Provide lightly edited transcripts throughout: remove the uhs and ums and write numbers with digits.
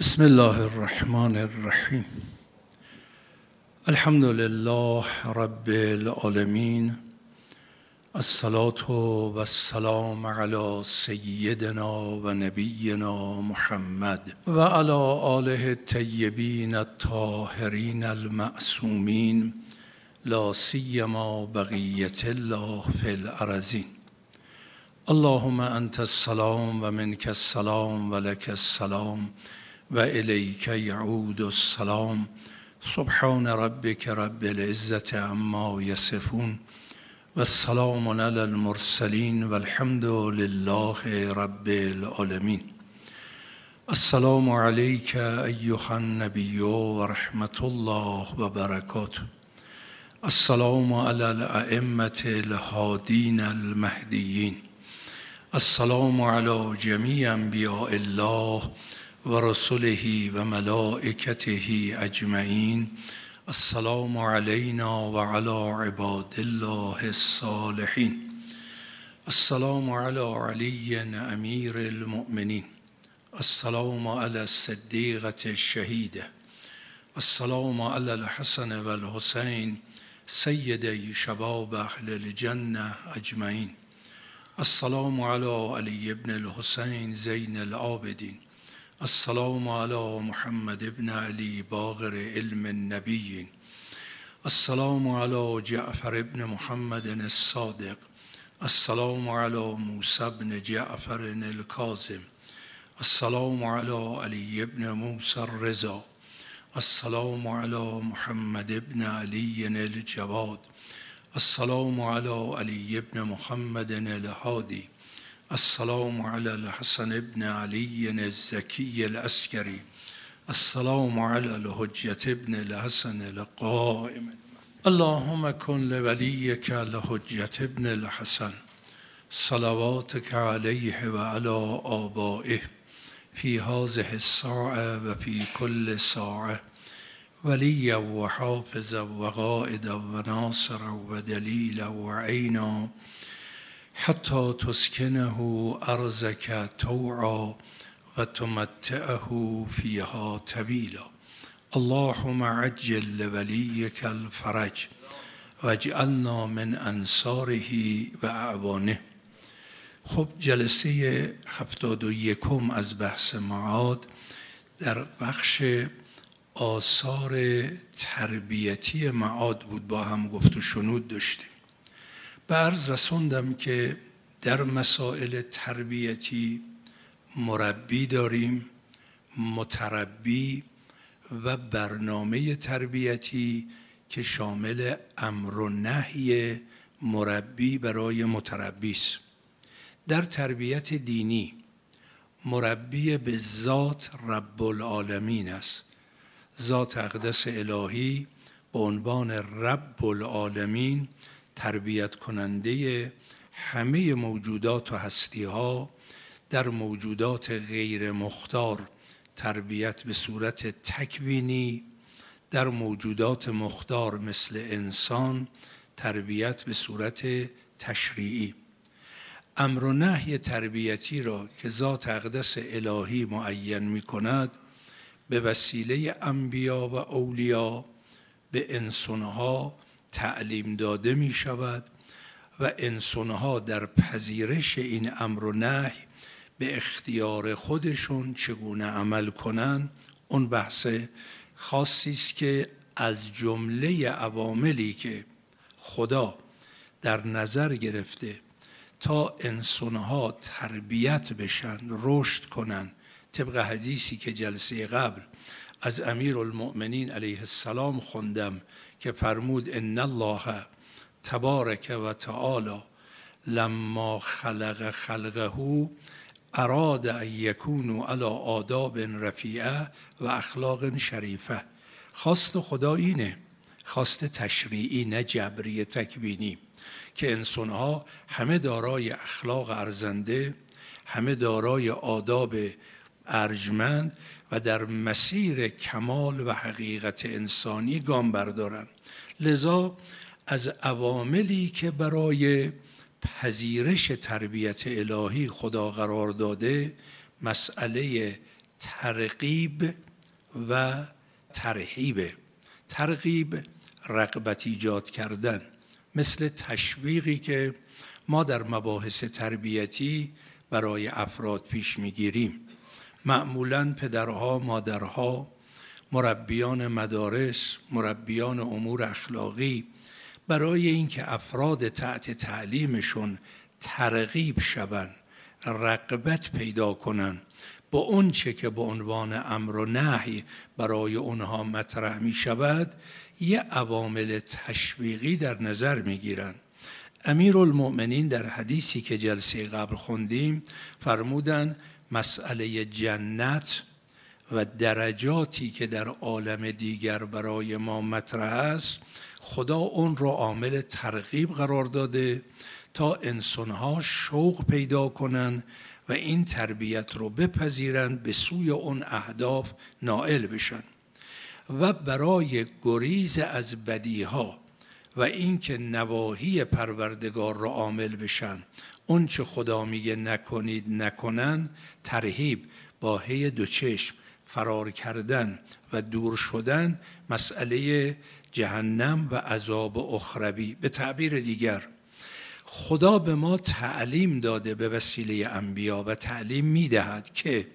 بسم الله الرحمن الرحیم. الحمد لله رب العالمین، الصلاة و السلام علی سیدنا و نبینا محمد و علی آله الطیبین الطاهرین المعصومین، لا سیما بقیة الله فی الارضین. اللهم انت السلام و منک السلام و لک السلام و الیک یعود السلام. سبحان ربک رب العزة عما یصفون و السلام علی المرسلین و الحمد لله رب العالمین. السلام علیک ایها النبی و رحمت الله و برکاته. السلام علی الائمة الهادین المهدیین. السلام علی جمیع انبیاء الله و رسله و ملائکته اجمعین. السلام علینا و علی عباد الله الصالحین. السلام علی علی امیر المؤمنین. السلام علی الصدیقة الشهیده. السلام علی الحسن و الحسین سیدی شباب اهل الجنه اجمعین. السلام علی علی ابن الحسین زین العابدین. السلام علی محمد ابن علی باقر علم النبیین. السلام علی جعفر ابن محمد الصادق. السلام علی موسی ابن جعفر الکاظم. السلام علی علی ابن موسی الرضا. السلام علی محمد ابن علی الجواد. السلام علی علی ابن محمد الهادی. السلام علی الحسن ابن علی الزکی العسکری. السلام علی الحجة ابن الحسن القائم. اللهم کن لولیک الحجة ابن الحسن صلواتک علیه و علی آبائه فی هذه الساعة و فی کل ساعة ولیا و حافظا و قائدا و ناصرا و دلیلا و عینا حتی تسکنه ارضک طوعا و تمتعه فیها طویلا. اللهم عجل لولیک الفرج واجعلنا من انصاره و اعوانه. خب جلسه 71 از بحث معاد در بخش آثار تربیتی معاد بود. با هم گفت و شنود داشتیم. به عرض رسوندم که در مسائل تربیتی مربی داریم، متربی و برنامه تربیتی که شامل امر و نهی مربی برای متربی است. در تربیت دینی مربی به ذات رب العالمین است. ذات اقدس الهی به عنوان رب العالمین تربیت کننده همه موجودات و هستی ها، در موجودات غیر مختار تربیت به صورت تکوینی، در موجودات مختار مثل انسان تربیت به صورت تشریعی. امر و نهی تربیتی را که ذات اقدس الهی معین می کند به وسیله انبیا و اولیا به انسانها تعلیم داده می شود و انسانها در پذیرش این امر و نهی به اختیار خودشون چگونه عمل کنن. اون بحث خاصی است که از جمله عواملی که خدا در نظر گرفته تا انسانها تربیت بشن، رشد کنن، طبق حدیثی که جلسه قبل از امیر المؤمنین علیه السلام خوندم که فرمود ان الله تبارک و تعالی لما خلق خلقه اراد ان یکونوا علی آداب رفیعه و اخلاق شریفه. خواست خدا اینه، خواست تشریعی نه جبری تکوینی، که انسانها همه دارای اخلاق ارزنده، همه دارای آداب ارجمند و در مسیر کمال و حقیقت انسانی گام بردارند. لذا از عواملی که برای پذیرش تربیت الهی خدا قرار داده مسئله ترغیب و ترهیب. ترغیب رغبت ایجاد کردن، مثل تشویقی که ما در مباحث تربیتی برای افراد پیش میگیریم. معمولاً پدرها، مادرها، مربیان مدارس، مربیان امور اخلاقی برای اینکه افراد تحت تعلیمشون ترغیب شوند، رغبت پیدا کنن با اون چه که به عنوان امر و نهی برای اونها مطرح می شود، یه عوامل تشویقی در نظر می گیرن. امیرالمؤمنین در حدیثی که جلسه قبل خوندیم فرمودن مسئله جنت و درجاتی که در عالم دیگر برای ما مطرح است، خدا اون رو عامل ترغیب قرار داده تا انسانها شوق پیدا کنن و این تربیت رو بپذیرن، به سوی اون اهداف نائل بشن و برای گریز از بدیها و اینکه نواهی پروردگار رو عامل بشن، اون چه خدا میگه نکنید نکنن، ترهیب با هی دو چشم، فرار کردن و دور شدن، مسئله جهنم و عذاب اخروی. به تعبیر دیگر خدا به ما تعلیم داده به وسیله انبیا و تعلیم میدهد که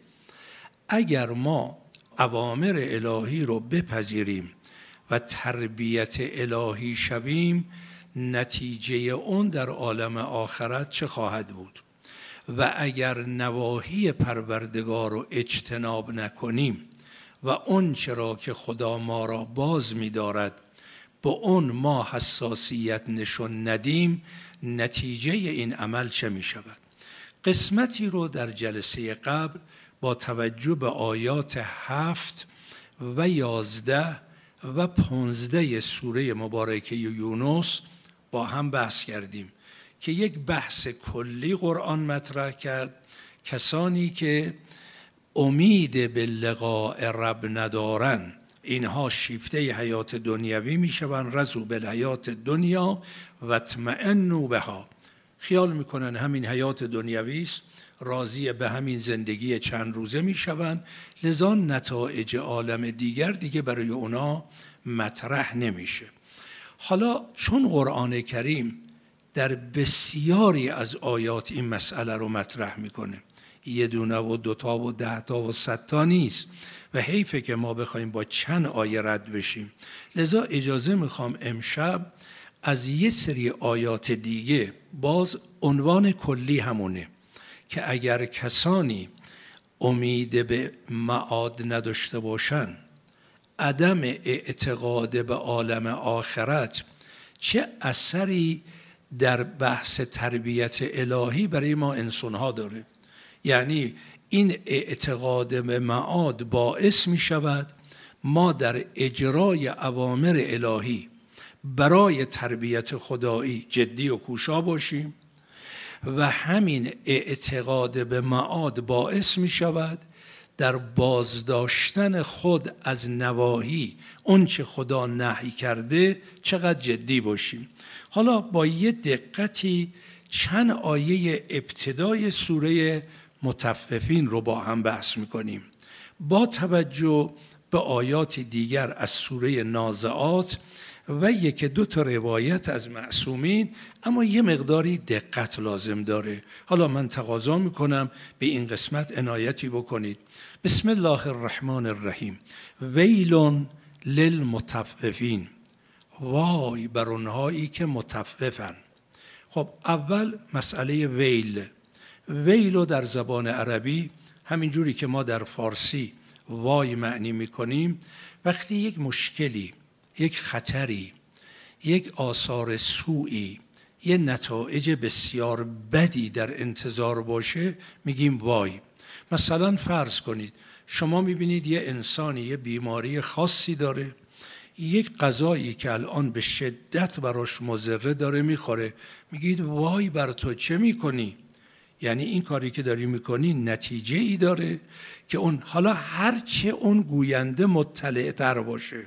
اگر ما اوامر الهی رو بپذیریم و تربیت الهی شویم، نتیجه اون در عالم آخرت چه خواهد بود؟ و اگر نواهی پروردگار رو اجتناب نکنیم و اون چرا که خدا ما را باز می‌دارد با اون ما حساسیت نشون ندیم، نتیجه این عمل چه می شود؟ قسمتی رو در جلسه قبل با توجه به آیات 7 و 11 و 15 سوره مبارکه یونس با هم بحث کردیم که یک بحث کلی قرآن مطرح کرد. کسانی که امید به لقاء رب ندارن، اینها شیفته حیات دنیوی میشوند، رضوا بالحیات دنیا و اطمئنوا بها، خیال میکنن همین حیات دنیوی است، راضی به همین زندگی چند روزه میشوند، لذا نتایج عالم دیگه برای اونا مطرح نمیشه. حالا چون قرآن کریم در بسیاری از آیات این مسئله رو مطرح میکنه، یه دونه و دوتا و 10 تا و 100 تا نیست و حیفه که ما بخوایم با چند آیه رد بشیم، لذا اجازه میخوام امشب از یه سری آیات دیگه، باز عنوان کلی همونه که اگر کسانی امید به معاد نداشته باشن، عدم اعتقاد به عالم آخرت چه اثری در بحث تربیت الهی برای ما انسانها داره. یعنی این اعتقاد به معاد باعث می شود ما در اجرای اوامر الهی برای تربیت خدایی جدی و کوشا باشیم و همین اعتقاد به معاد باعث می شود در بازداشتن خود از نواهی اون چه خدا نهی کرده چقدر جدی باشیم. حالا با یه دقتی چند آیه ابتدای سوره مطففین رو با هم بحث میکنیم با توجه به آیات دیگر از سوره نازعات و یک دو تا روایت از معصومین، اما یه مقداری دقت لازم داره. حالا من تقاضا میکنم به این قسمت عنایتی بکنید. بسم الله الرحمن الرحیم. ویل للمطففین، وای بر اونهایی که مطففن. خب اول مسئله ویل. ویلو در زبان عربی همینجوری که ما در فارسی وای معنی میکنیم، وقتی یک مشکلی، یک خطری، یک آثار سوئی، یه نتایج بسیار بدی در انتظار باشه میگیم وای. مثلا فرض کنید شما میبینید یه انسانی یه بیماری خاصی داره، یک غذایی که الان به شدت براش مضره داره میخوره، میگید وای بر تو، چه میکنی؟ یعنی این کاری که داری میکنی نتیجه ای داره که اون، حالا هرچه اون گوینده مطلع تر باشه،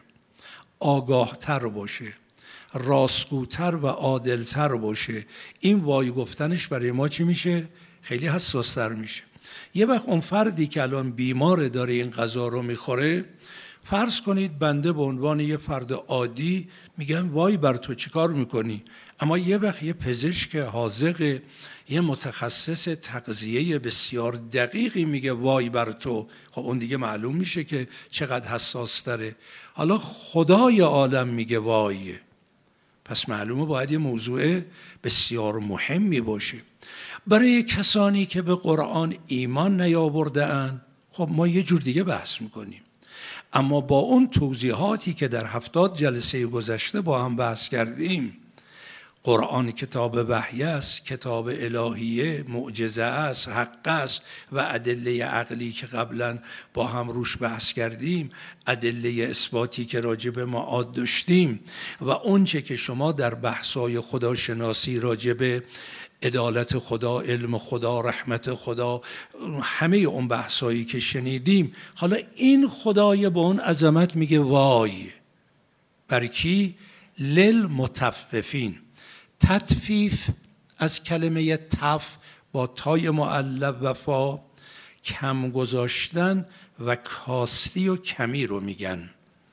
آگاه تر باشه، راستگوتر و عادلتر باشه، این وای گفتنش برای ما چی میشه؟ خیلی حساس تر میشه. یه وقت اون فردی که الان بیماره داره این غذا رو میخوره، فرض کنید بنده به عنوان یه فرد عادی میگم وای بر تو چیکار میکنی، اما یه وقت یه پزشک حاذق، یه متخصص تغذیه بسیار دقیقی میگه وای بر تو، خب اون دیگه معلوم میشه که چقدر حساس تره. حالا خدای عالم میگه وای، پس معلومه باید یه موضوع بسیار مهمی باشه. برای کسانی که به قرآن ایمان نیاورده اند، خب ما یه جور دیگه بحث میکنیم، اما با اون توضیحاتی که در 70 جلسه گذشته با هم بحث کردیم، قرآن کتاب وحی است، کتاب الهیه، معجزه است، حق است و ادله عقلی که قبلا با هم روش بحث کردیم، ادله اثباتی که راجع به معاد داشتیم و اونچه که شما در بحث‌های خداشناسی راجع به عدالت خدا، علم خدا، رحمت خدا، همه اون بحثایی که شنیدیم، حالا این خدای با اون عظمت میگه وای بر کی؟ للمطففین. تطفیف از کلمه تف با تای معلق و فا، کم گذاشتن و کاستی و کمی رو میگن.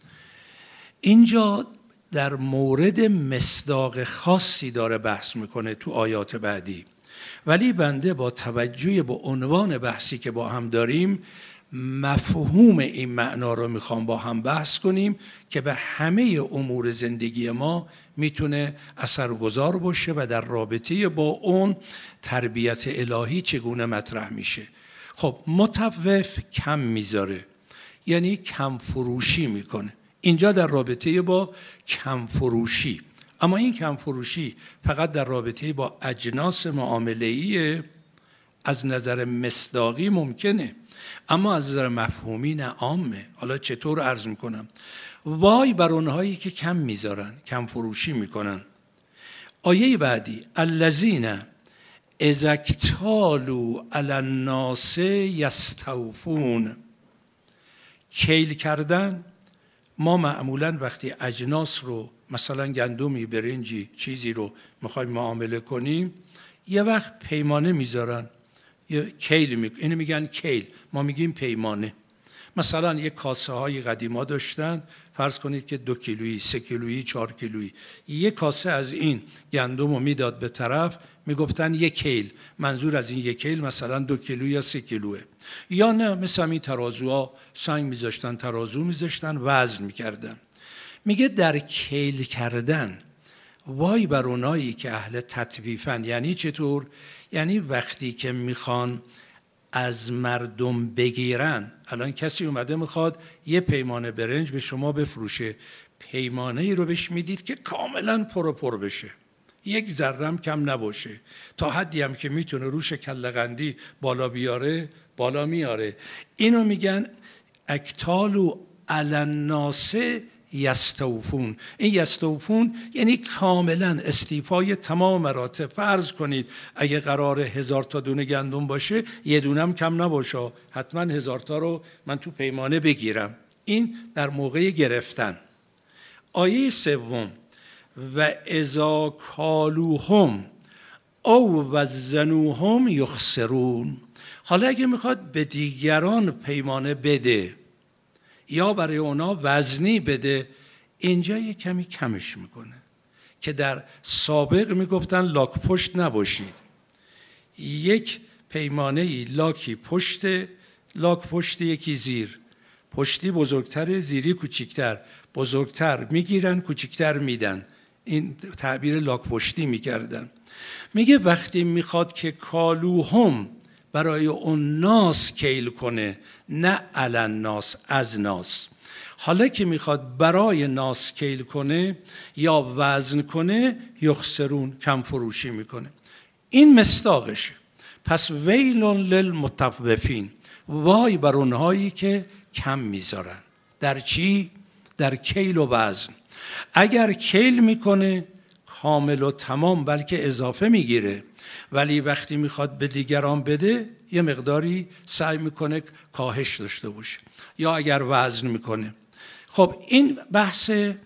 اینجا در مورد مصداق خاصی داره بحث میکنه تو آیات بعدی، ولی بنده با توجه به عنوان بحثی که با هم داریم مفهوم این معنا رو میخوام با هم بحث کنیم که به همه امور زندگی ما میتونه اثرگذار باشه و در رابطه با اون تربیت الهی چگونه مطرح میشه. خب مطوف کم میذاره، یعنی کم فروشی میکنه. اینجا در رابطه با کم فروشی، اما این کم فروشی فقط در رابطه با اجناس معامله‌ای از نظر مصداقی ممکنه، اما از نظر مفهومی نه عامه. حالا چطور عرض میکنم؟ وای بر اونهایی که کم میذارن، کم فروشی میکنن. آیه بعدی الذین اذا اکتالوا علی الناس یستوفون. کیل کردن، ما معمولا وقتی اجناس رو مثلا گندمی، برنجی، چیزی رو میخوایم معامله کنیم، یه وقت پیمانه میذارن، یه کیل اینو میگن کیل، ما میگیم پیمانه. مثلا یه کاسه های قدیما داشتن، فرض کنید که 2 کیلویی، 3 کیلویی، 4 کیلویی، یه کاسه از این گندم رو میداد به طرف، میگفتن 1 کیل، منظور از این 1 کیل مثلا 2 کیلو یا 3 کیلوه. یا نه مثلا این ترازوها سنگ میذاشتن، ترازو میذاشتن، وزن میکردن. میگه در کیل کردن وای بر اونایی که اهل تطویفن. یعنی چطور؟ یعنی وقتی که میخوان از مردم بگیرن، الان کسی اومده میخواد یه پیمانه برنج به شما بفروشه، پیمانه ای رو بهش میدید که کاملا پر بشه، 1 ذره هم کم نباشه، تا حدی هم که میتونه روش کله‌قندی بالا بیاره بالا میاره. اینو میگن اکتالوا علی الناس یستوفون. این یستوفون یعنی کاملا استیفای تمام مراتب. فرض کنید اگه قرار 1000 تا دونه گندم باشه، یه دونم کم نباشه، حتما 1000 تا رو من تو پیمانه بگیرم. این در موقع گرفتن. آیه 3 و اذا کالوهم او وزنوهم یخسرون. حالا اگه میخواد به دیگران پیمانه بده یا برای اونا وزنی بده، اینجا یه کمی کمش میکنه که در سابق میگفتن لاک پشت نباشید. 1 پیمانه لاکی پشت، لاک پشت یکی زیر، پشتی بزرگتر، زیری کوچیکتر، بزرگتر میگیرن، کوچیکتر میدن. این تعبیر لاک پشتی میکردن. میگه وقتی میخواد که کالوهم برای اون ناس کیل کنه، نه علن ناس، از ناس. حالا که میخواد برای ناس کیل کنه یا وزن کنه، یخسرون، کم فروشی میکنه. این مصداقشه. پس ویل للمطوفین، وای بر اونهایی که کم میذارن. در چی؟ در کیل و وزن. اگر کیل میکنه کامل و تمام، بلکه اضافه میگیره، ولی وقتی میخواد به دیگران بده یه مقداری سعی میکنه کاهش داشته باشه. یا اگر وزن میکنه. خب این بحث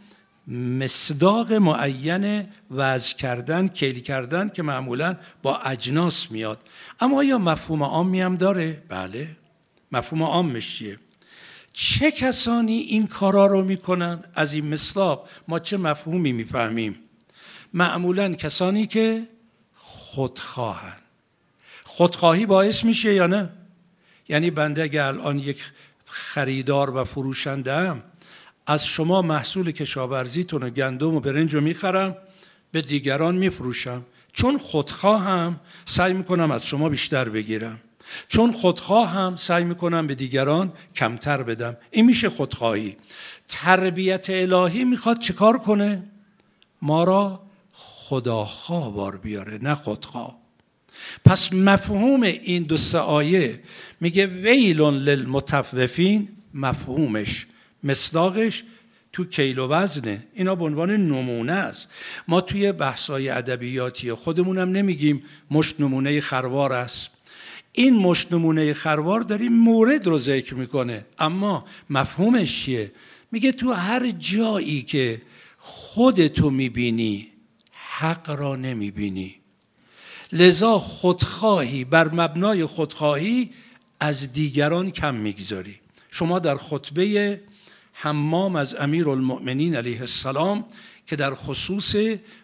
مصداق معین وضع کردن، کیل کردن که معمولاً با اجناس میاد. اما آیا مفهوم عامی هم داره؟ بله. مفهوم عامش چیه؟ چه کسانی این کارا رو میکنن؟ از این مصداق ما چه مفهومی میفهمیم؟ معمولاً کسانی که خودخواهن. خودخواهی باعث میشه یا نه؟ یعنی بنده اگه الان یک خریدار و فروشنده ام، از شما محصول کشاورزیتون و گندم و برنج رو میخرم، به دیگران میفروشم. چون خودخواهم سعی میکنم از شما بیشتر بگیرم، چون خودخواهم سعی میکنم به دیگران کمتر بدم. این میشه خودخواهی. تربیت الهی میخواد چه کار کنه؟ ما را خداخواه بار بیاره، نه خودخواه. پس مفهوم این دو سه آیه میگه ویل للمطوفین، مفهومش مصداقش تو کیل و وزنه. اینا به عنوان نمونه است. ما توی بحث‌های ادبیاتی خودمونم نمیگیم مشت نمونه خروار است. این مشت نمونه خروار داریم مورد رو ذکر میکنه، اما مفهومش چیه؟ میگه تو هر جایی که خودتو میبینی حق را نمیبینی، لذا خودخواهی بر مبنای خودخواهی از دیگران کم میگذاری. شما در خطبه حمام از امیرالمؤمنین علیه السلام که در خصوص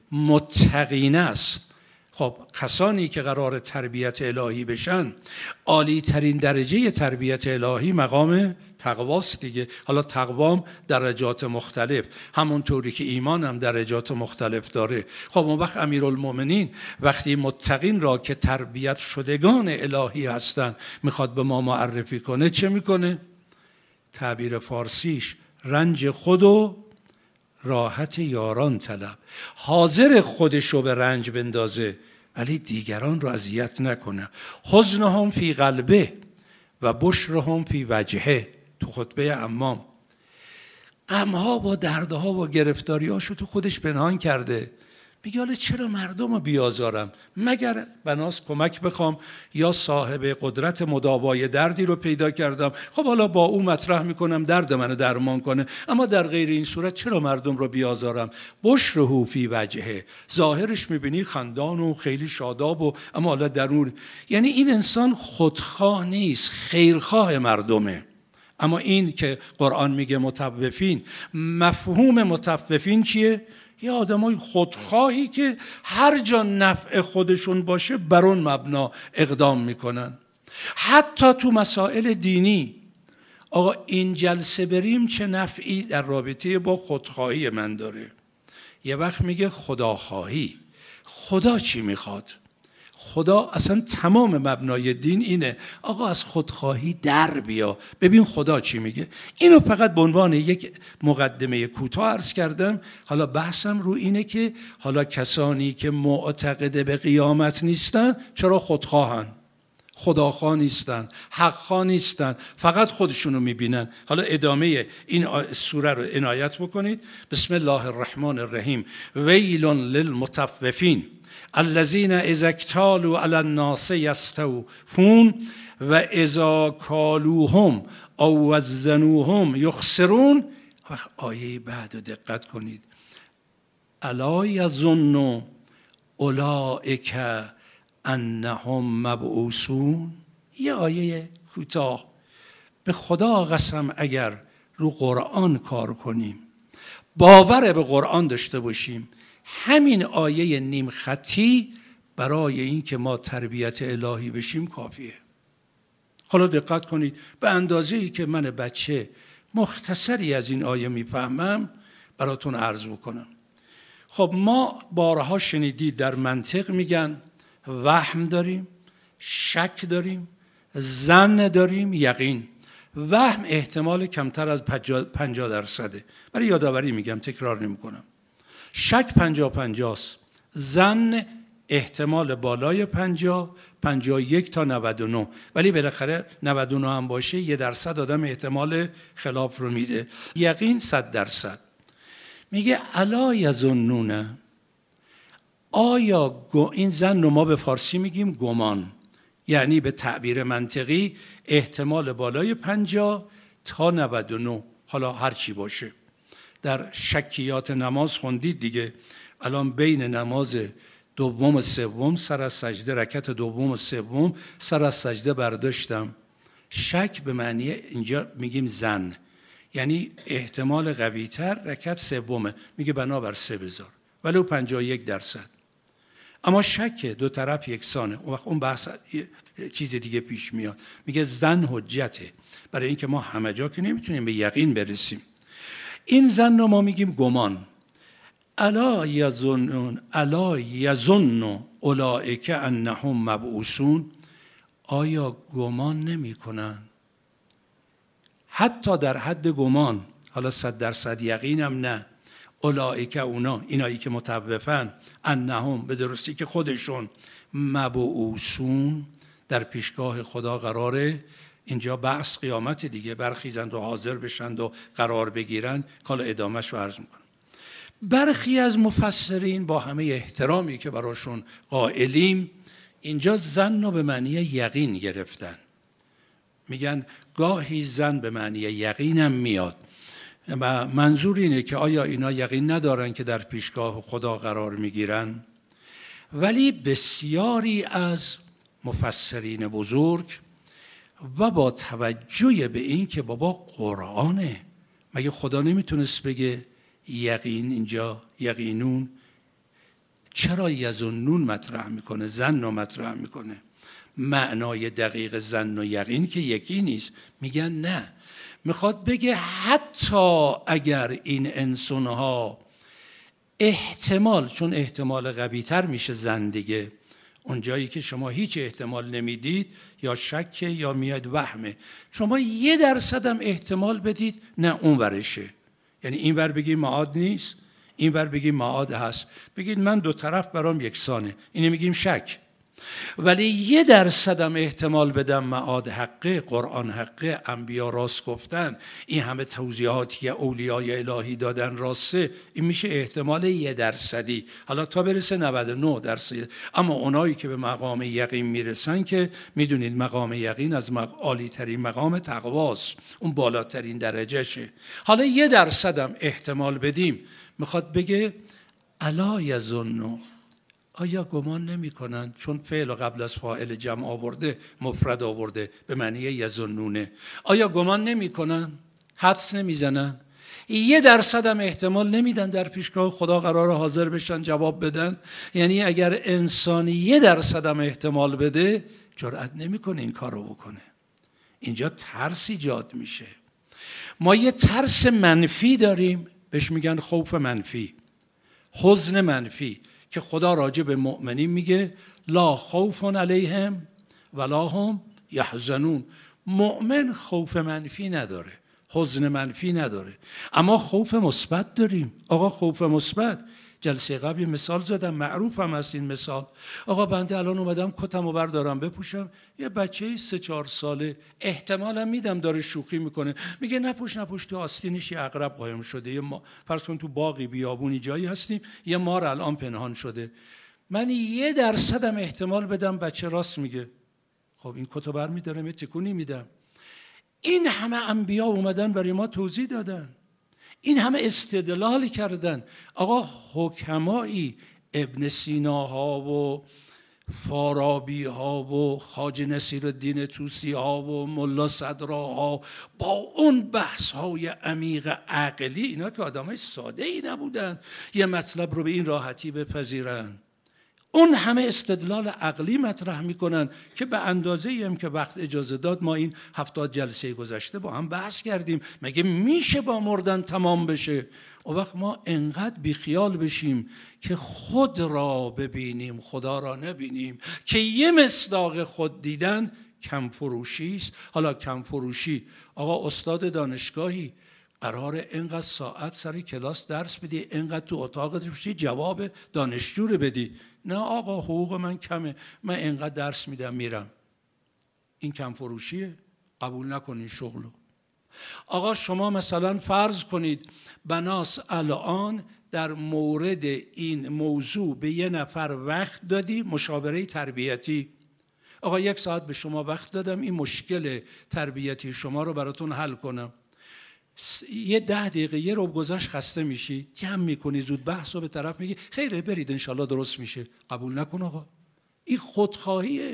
متقین است، خب کسانی که قرار تربیت الهی بشن، عالی ترین درجه تربیت الهی مقام تقواست دیگه. حالا تقوام درجات مختلف، همونطوری که ایمان هم درجات مختلف داره. خب اون وقت امیرالمؤمنین وقتی متقین را که تربیت شدگان الهی هستن میخواد به ما معرفی کنه، چه میکنه؟ تعبیر فارسیش رنج خود و راحت یاران طلب. حاضر خودشو به رنج بندازه ولی دیگران رو اذیت نکنه. حزنهم فی قلبه و بشرهم فی وجهه، تو خطبه حمام. غمها و دردها و گرفتاریاشو تو خودش پنهان کرده. میگه حالا چرا مردم رو بیازارم؟ مگر بناس کمک بخوام یا صاحب قدرت مداوای دردی رو پیدا کردم، خب حالا با او مطرح میکنم درد منو درمان کنه. اما در غیر این صورت چرا مردم رو بیازارم؟ بشره فی وجهه، ظاهرش میبینی خندان و خیلی شاداب و اما حالا درون، یعنی این انسان خودخواه نیست، خیرخواه مردمه. اما این که قرآن میگه مطوفین، مفهوم مطوفین چیه؟ یه آدمای خودخواهی که هر جا نفع خودشون باشه بر اون مبنا اقدام میکنن. حتی تو مسائل دینی، آقا این جلسه بریم چه نفعی در رابطه با خودخواهی من داره؟ یه وقت میگه خداخواهی. خدا چی میخواد؟ خدا اصلا تمام مبنای دین اینه آقا از خودخواهی در بیا، ببین خدا چی میگه. اینو فقط به عنوان یک مقدمه کوتاه عرض کردم. حالا بحثم رو اینه که حالا کسانی که معتقد به قیامت نیستن چرا خودخواهن؟ خداخواه نیستن، حقخواه نیستن، فقط خودشونو میبینن. حالا ادامه این سوره رو عنایت بکنید. بسم الله الرحمن الرحیم. ویل للمطوفین الذین اذا اکتالوا علی الناس یستوفون و اذا کالوهم او وزنوهم یخسرون. آیه بعد رو دقت کنید. الا یظن اولئک انهم مبعوثون. یه آیه کوتاه. به خدا قسم اگر رو قرآن کار کنیم، باور به قرآن داشته باشیم، همین آیه نیم خطی برای این که ما تربیت الهی بشیم کافیه. حالا دقت کنید. به اندازه‌ای که من بچه مختصری از این آیه میفهمم براتون عرض بکنم. خب ما بارها شنیدید در منطق میگن وهم داریم، شک داریم، ظن داریم، یقین. وهم احتمال کمتر از 50%. برای یادآوری میگم، تکرار نمی‌کنم. شک 50-50 است. ظن احتمال بالای 50، 51 تا 99. ولی بالاخره 99 هم باشه 1% آدم احتمال خلاف رو میده. یقین 100%. میگه الا یظنون، آیا این ظن رو ما به فارسی میگیم گمان، یعنی به تعبیر منطقی احتمال بالای 50 تا 99، حالا هر چی باشه. در شکیات نماز خوندید دیگه. الان بین نماز دوم و سوم سر از سجده، رکعت دوم و سوم سر از سجده برداشتم. شک به معنی اینجا میگیم زن، یعنی احتمال قوی تر رکعت سومه، میگه بنابر 3 بذار، ولو 51%. اما شک دو طرف یکسانه، اون وقت اون بحث چیز دیگه پیش میاد، میگه زن حجته، برای اینکه ما همه جا که نمیتونیم به یقین برسیم. این زن رو ما میگیم گمان. الا یظن اولئک انهم مبعوثون، آیا گمان نمی کنن؟ حتی در حد گمان، حالا 100% یقینم نه، اولئک اونا، اینایی که مطوفن، انهم به درستی که خودشون، مبعوثون در پیشگاه خدا قراره. اینجا بحث قیامت دیگه، برخیزند و حاضر بشند و قرار بگیرن. کالا ادامهش رو عرض میکنم. برخی از مفسرین با همه احترامی که براشون قائلیم، اینجا زن رو به معنی یقین گرفتن. میگن گاهی زن به معنی یقینم میاد و منظور اینه که آیا اینا یقین ندارن که در پیشگاه خدا قرار میگیرن؟ ولی بسیاری از مفسرین بزرگ و با توجه به این که بابا قرآنه، مگه خدا نمیتونست بگه یقین؟ اینجا یقینون، چرا یظنون مطرح میکنه، زن رو مطرح میکنه؟ معنای دقیق زن و یقین که یکی نیست. میگن نه، میخواد بگه حتی اگر این انسانها احتمال، چون احتمال قوی تر میشه زن دیگه، اون جایی که شما هیچ احتمال نمیدید یا شک یا میاد وهمه، شما 1% هم احتمال بدید نه اون ورشه، یعنی این ور بگید معاد نیست، این ور بگید معاد هست، بگید من دو طرف برام یکسانه، اینو میگیم شک. ولی 1% هم احتمال بدم معاد حقه، قرآن حقه، انبیا راست گفتن، این همه توضیحاتی اولیای الهی دادن راسته، این میشه احتمال 1%. حالا تا برسه 99%. اما اونایی که به مقام یقین میرسن که میدونید مقام یقین از عالی ترین مقام تقواست، اون بالاترین درجهشه. حالا 1% هم احتمال بدیم، میخواد بگه الا یظن، آیا گمان نمی کنن؟ چون فعل قبل از فاعل جمع آورده، مفرد آورده، به معنی یظنونه. آیا گمان نمی کنن؟ حدس نمی زنن؟ 1% هم احتمال نمیدن در پیشگاه خدا قرار حاضر بشن جواب بدن؟ یعنی اگر انسانی 1% هم احتمال بده، جرأت نمی کنه این کار رو بکنه. اینجا ترس ایجاد میشه. ما یه ترس منفی داریم، بهش میگن خوف منفی، حزن منفی، که خدا راجع به مؤمنین میگه لا خوف علیهم ولا هم یحزنون. مؤمن خوف منفی نداره، حزن منفی نداره، اما خوف مثبت داریم. آقا خوف مثبت، جلسه قبل مثال زدم، معروف هم هست این مثال. آقا بنده الان اومدم کتمو بردارم بپوشم، یه بچه 3-4 ساله احتمالا میدم داره شوخی میکنه، میگه نپوش تو آستینش یه عقرب قایم شده، یه فرض کن تو باقی بیابونی جایی هستیم، یه مار الان پنهان شده. من 1% هم احتمال بدم بچه راست میگه، خب این کتو برمیدارم یه تکونی میدم. این همه انبیا اومدن برای ما توضیح دادن، این همه استدلال کردن. آقا حکمایی، ابن سیناها و فارابی ها و خواجه نصیرالدین طوسی ها و ملا صدراها، با اون بحث های عمیق عقلی، اینا که آدمای ساده ای نبودن یه مطلب رو به این راحتی بپذیرن. اون همه استدلال عقلی مطرح میکنن که به اندازه‌ای هم که وقت اجازه داد ما این 70 جلسه گذشته با هم بحث کردیم. مگه میشه با مردن تمام بشه؟ اون وقت ما انقدر بیخیال بشیم که خود را ببینیم، خدا را نبینیم، که یه مصداق خود دیدن کم فروشی است. حالا کم فروشی، آقا استاد دانشگاهی قراره اینقدر ساعت سر کلاس درس بدی، اینقدر تو اتاقت بشی جواب دانشجو رو بدی. نه آقا حقوق من کمه، من اینقدر درس میدم میرم. این کم فروشیه، قبول نکنین شغلو. آقا شما مثلا فرض کنید بناس الان در مورد این موضوع به یه نفر وقت دادی، مشاوره تربیتی. آقا 1 ساعت به شما وقت دادم این مشکل تربیتی شما رو براتون حل کنم. یه 10 دقیقه یه رو گذشت خسته میشی، جمع میکنی زود بحث رو به طرف میگی خیره برید انشالله درست میشه. قبول نکن آقا، این خودخواهیه.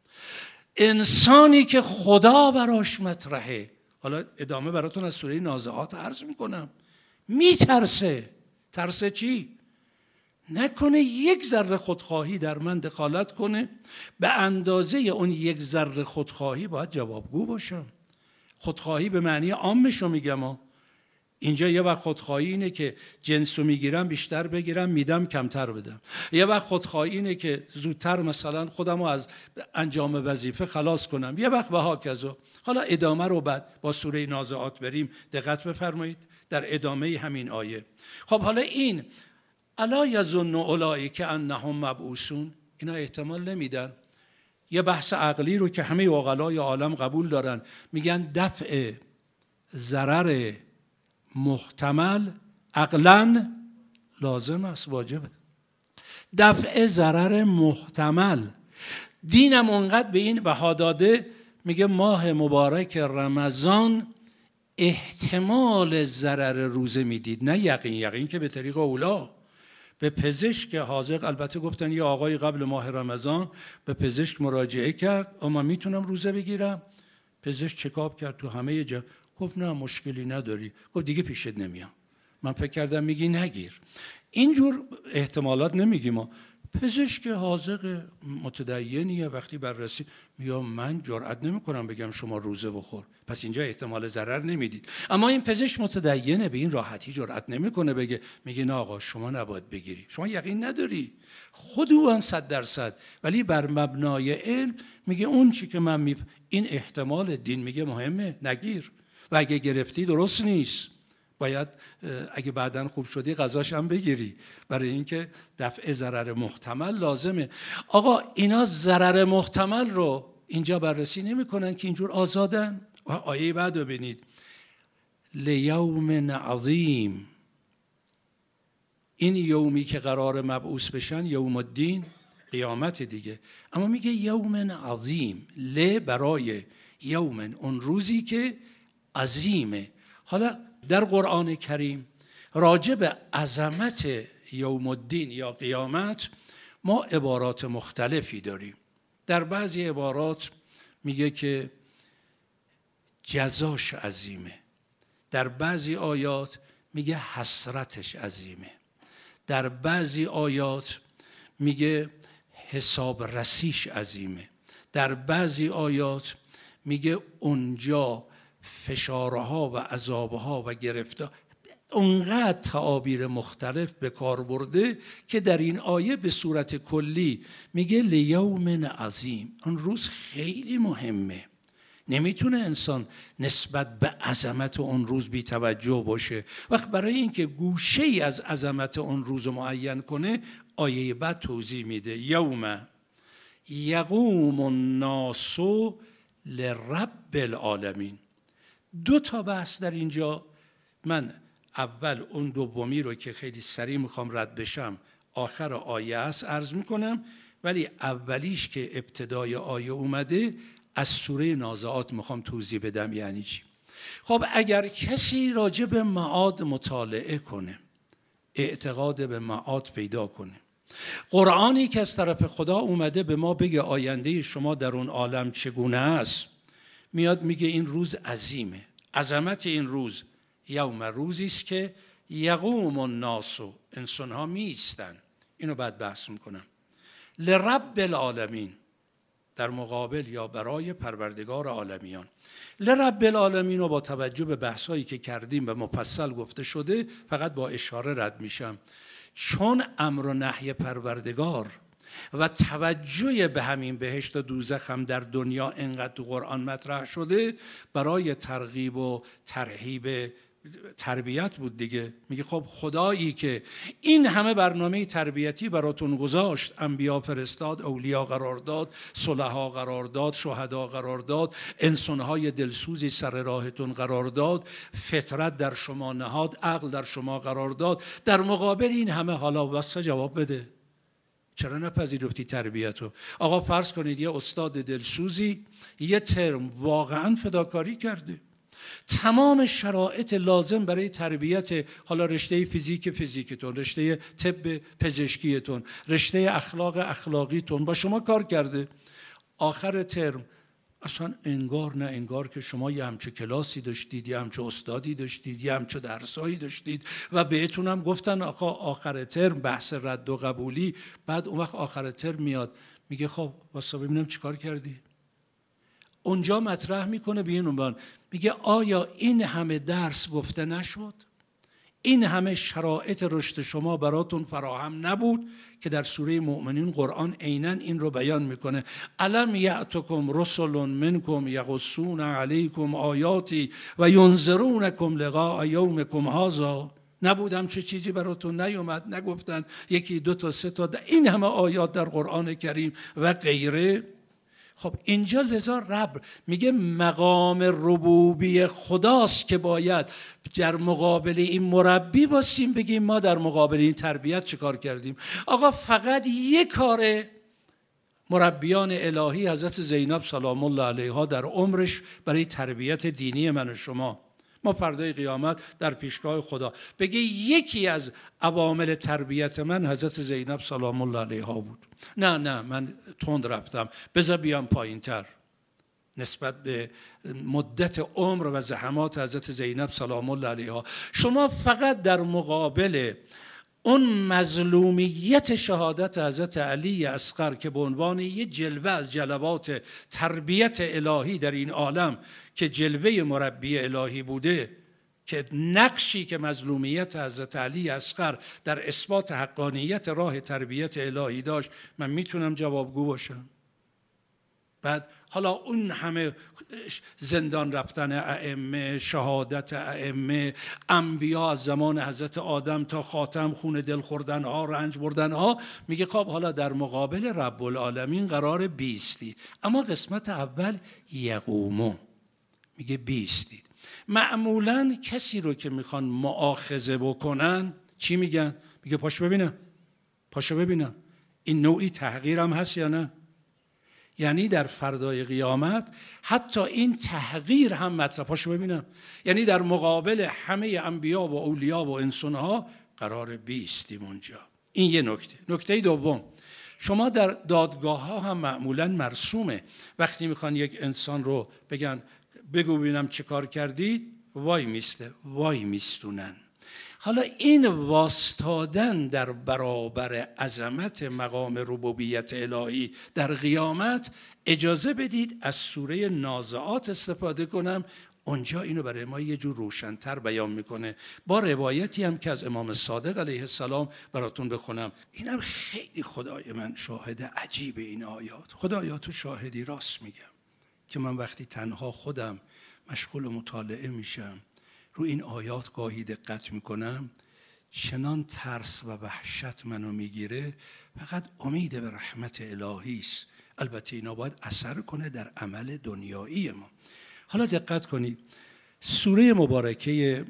انسانی که خدا براش مطرحه، حالا ادامه براتون از سوره نازعات عرض میکنم، میترسه. ترسه چی؟ نکنه یک ذره خودخواهی در من دخالت کنه، به اندازه اون یک ذره خودخواهی باید جوابگو باشم. خودخواهی به معنی عامش رو میگم. اینجا یه وقت خودخواهی اینه که جنس رو میگیرم بیشتر بگیرم، میدم کمتر بدم. یه وقت خودخواهی اینه که زودتر مثلا خودم رو از انجام وظیفه خلاص کنم. یه وقت به هاکذا. حالا ادامه رو بعد با سوره نازعات بریم، دقت بفرمایید در ادامه همین آیه. خب حالا این الا یظن اولئک انهم مبعوثون، اینا احتمال نمیدن. یه بحث عقلی رو که همه عقلای عالم قبول دارن، میگن دفع ضرر محتمل عقلاً لازم است، واجبه. دفع ضرر محتمل. دینم اونقدر به این بها داده، میگه ماه مبارک رمضان احتمال ضرر روزه میدید، نه یقین. یقین که به طریق اولا. به پزشک حاذق البته گفتن یه آقای قبل ماه رمضان به پزشک مراجعه کرد، اما میتونم روزه بگیرم؟ پزشک چکاب کرد تو همه جا، گفت نه مشکلی نداری. گفت دیگه پیشت نمیام. من فکر کردم میگی نگیر. اینجور احتمالات نمیگیم ما. پزشک حاذق متدینیه، وقتی بررسی میگه من جرئت نمیکنم بگم شما روزه بخور، پس اینجا احتمال ضرر نمیدید. اما این پزشک متدینه، به این راحتی جرئت نمیکنه بگه، میگه نه آقا شما نباید بگیری، شما یقین نداری. خود او هم 100%، ولی بر مبنای علم میگه اون چی که من این احتمال دین میگه مهمه، نگیر. و اگه گرفتی درست نیست، باید اگه بعداً خوب شدی غذاش هم بگیری، برای اینکه دفع ضرر محتمل لازمه. آقا اینا ضرر محتمل رو اینجا بررسی نمی‌کنن که اینجور آزادن. آیه بعد رو ببینید، لیوم عظیم. این یومی که قرار مبعوث بشن یوم الدین، قیامت دیگه، اما میگه یوم عظیم. ل برای یوم، اون روزی که عظیمه. حالا در قرآن کریم راجع به عظمت یوم الدین یا قیامت ما عبارات مختلفی داریم. در بعضی عبارات میگه که جزاش عظیمه، در بعضی آیات میگه حسرتش عظیمه، در بعضی آیات میگه حساب رسیش عظیمه، در بعضی آیات میگه اونجا فشارها و عذابها و گرفتار. اونقدر تعابیر مختلف به کار برده که در این آیه به صورت کلی میگه لیوم عظیم. اون روز خیلی مهمه، نمیتونه انسان نسبت به عظمت اون روز بی توجه باشه. وقت برای اینکه گوشه ای از عظمت اون روز معین کنه، آیه بعد توضیح میده یوم یقوم الناس لرب العالمین. 2 تا بحث در اینجا. من اول اون دومی رو که خیلی سریع میخوام رد بشم، آخر آیه است عرض میکنم، ولی اولیش که ابتدای آیه اومده از سوره نازعات میخوام توضیح بدم یعنی چی. خب اگر کسی راجع به معاد مطالعه کنه، اعتقاد به معاد پیدا کنه، قرآنی که از طرف خدا اومده به ما بگه آینده شما در اون عالم چگونه است، میاد میگه این روز عظیمه. عظمت این روز، یوم روزی است که یقوم الناس، انسان ها می ایستن. اینو بعد بحث میکنم. لرب العالمین، در مقابل یا برای پروردگار عالمیان. لرب العالمین رو با توجه به بحثایی که کردیم و مفصل گفته شده فقط با اشاره رد میشم، چون امر و نهی پروردگار و توجه به همین بهشت و دوزخ هم در دنیا انقدر تو قرآن مطرح شده، برای ترغیب و ترهیب تربیت بود دیگه. میگه خب خدایی که این همه برنامه تربیتی براتون گذاشت، انبیا فرستاد، اولیا قرار داد، صلحا قرار داد، شهدا قرار داد، انسانهای دلسوزی سر راهتون قرار داد، فطرت در شما نهاد، عقل در شما قرار داد، در مقابل این همه حالا واسه جواب بده. چرا نپذیرفتی تربیتو؟ آقا فرض کنید یه استاد دلسوزی یه ترم واقعا فداکاری کرده، تمام شرایط لازم برای تربیت، حالا رشته فیزیکتون، رشته طب پزشکیتون، رشته اخلاقیتون با شما کار کرده. آخر ترم اصلا انگار نه انگار که شما یه همچه کلاسی داشتید، یه همچه استادی داشتید، یه همچه درسایی داشتید و بهتون هم گفتن آقا آخر ترم بحث رد و قبولی. بعد اون وقت آخر ترم میاد میگه خب واسه ببینم چیکار کردی. اونجا مطرح میکنه به این عنوان، میگه آیا این همه درس گفته نشد؟ این همه شرایط رشد شما براتون فراهم نبود؟ که در سوره مؤمنین قرآن عیناً این رو بیان میکنه. الم یأتکم رسل منکم یقصون علیکم آیاتی و ینذرونکم لقاء یومکم هذا؟ نبودم چه چیزی براتون نیومد؟ نگفتن یکی دو تا سه تا این همه آیات در قرآن کریم و غیره؟ خب اینجا لذا رب میگه مقام ربوبی خداست که باید در مقابل این مربی باشیم، بگیم ما در مقابل این تربیت چه کار کردیم. آقا فقط یک کار مربیان الهی حضرت زینب سلام الله علیها در عمرش برای تربیت دینی من و شما، ما فردای قیامت در پیشگاه خدا بگه یکی از عوامل تربیت من حضرت زینب سلام الله علیها بود. نه من تند رفتم، بذار بیام پایین تر نسبت به مدت عمر و زحمات حضرت زینب سلام الله علیها. شما فقط در مقابل اون مظلومیت شهادت حضرت علی اصغر که به عنوان یه جلوه از جلوات تربیت الهی در این عالم که جلوه مربی الهی بوده، که نقشی که مظلومیت حضرت علی اصغر در اثبات حقانیت راه تربیت الهی داشت، من میتونم جوابگو باشم. بعد حالا اون همه زندان رفتن ائمه، شهادت ائمه، انبیا از زمان حضرت آدم تا خاتم، خون دل خوردن ها، رنج بردن ها، میگه خب حالا در مقابل رب العالمین قرار بیستی. اما قسمت اول یقومو میگه بیستید. معمولا کسی رو که میخوان مؤاخذه بکنن چی میگن؟ میگه پاشو ببینم این نوعی تحقیر هم هست یا نه؟ یعنی در فردای قیامت حتی این تحقیر هم مطرح، پاشو ببینم، یعنی در مقابل همه انبیا و اولیا و انسانها قرار بیستیم اونجا. این یه نکته. نکته دوم، شما در دادگاه ها هم معمولا مرسومه وقتی میخوان یک انسان رو بگن بگو ببینم چه کار کردید، وای میستونن. حالا این واسطادن در برابر عظمت مقام ربوبیت الهی در قیامت، اجازه بدید از سوره نازعات استفاده کنم. اونجا اینو برای ما یه جور روشن‌تر بیان میکنه، با روایتی هم که از امام صادق علیه السلام براتون بخونم. اینم خیلی خدای من شاهد عجیب این آیات. خدایا تو شاهدی، راست میگم که من وقتی تنها خودم مشغول مطالعه میشم رو این آیات گاهی دقت میکنم، چنان ترس و وحشت منو میگیره. فقط امید به رحمت الهی است. البته اینا باید اثر کنه در عمل دنیایی ما. حالا دقت کنید، سوره مبارکه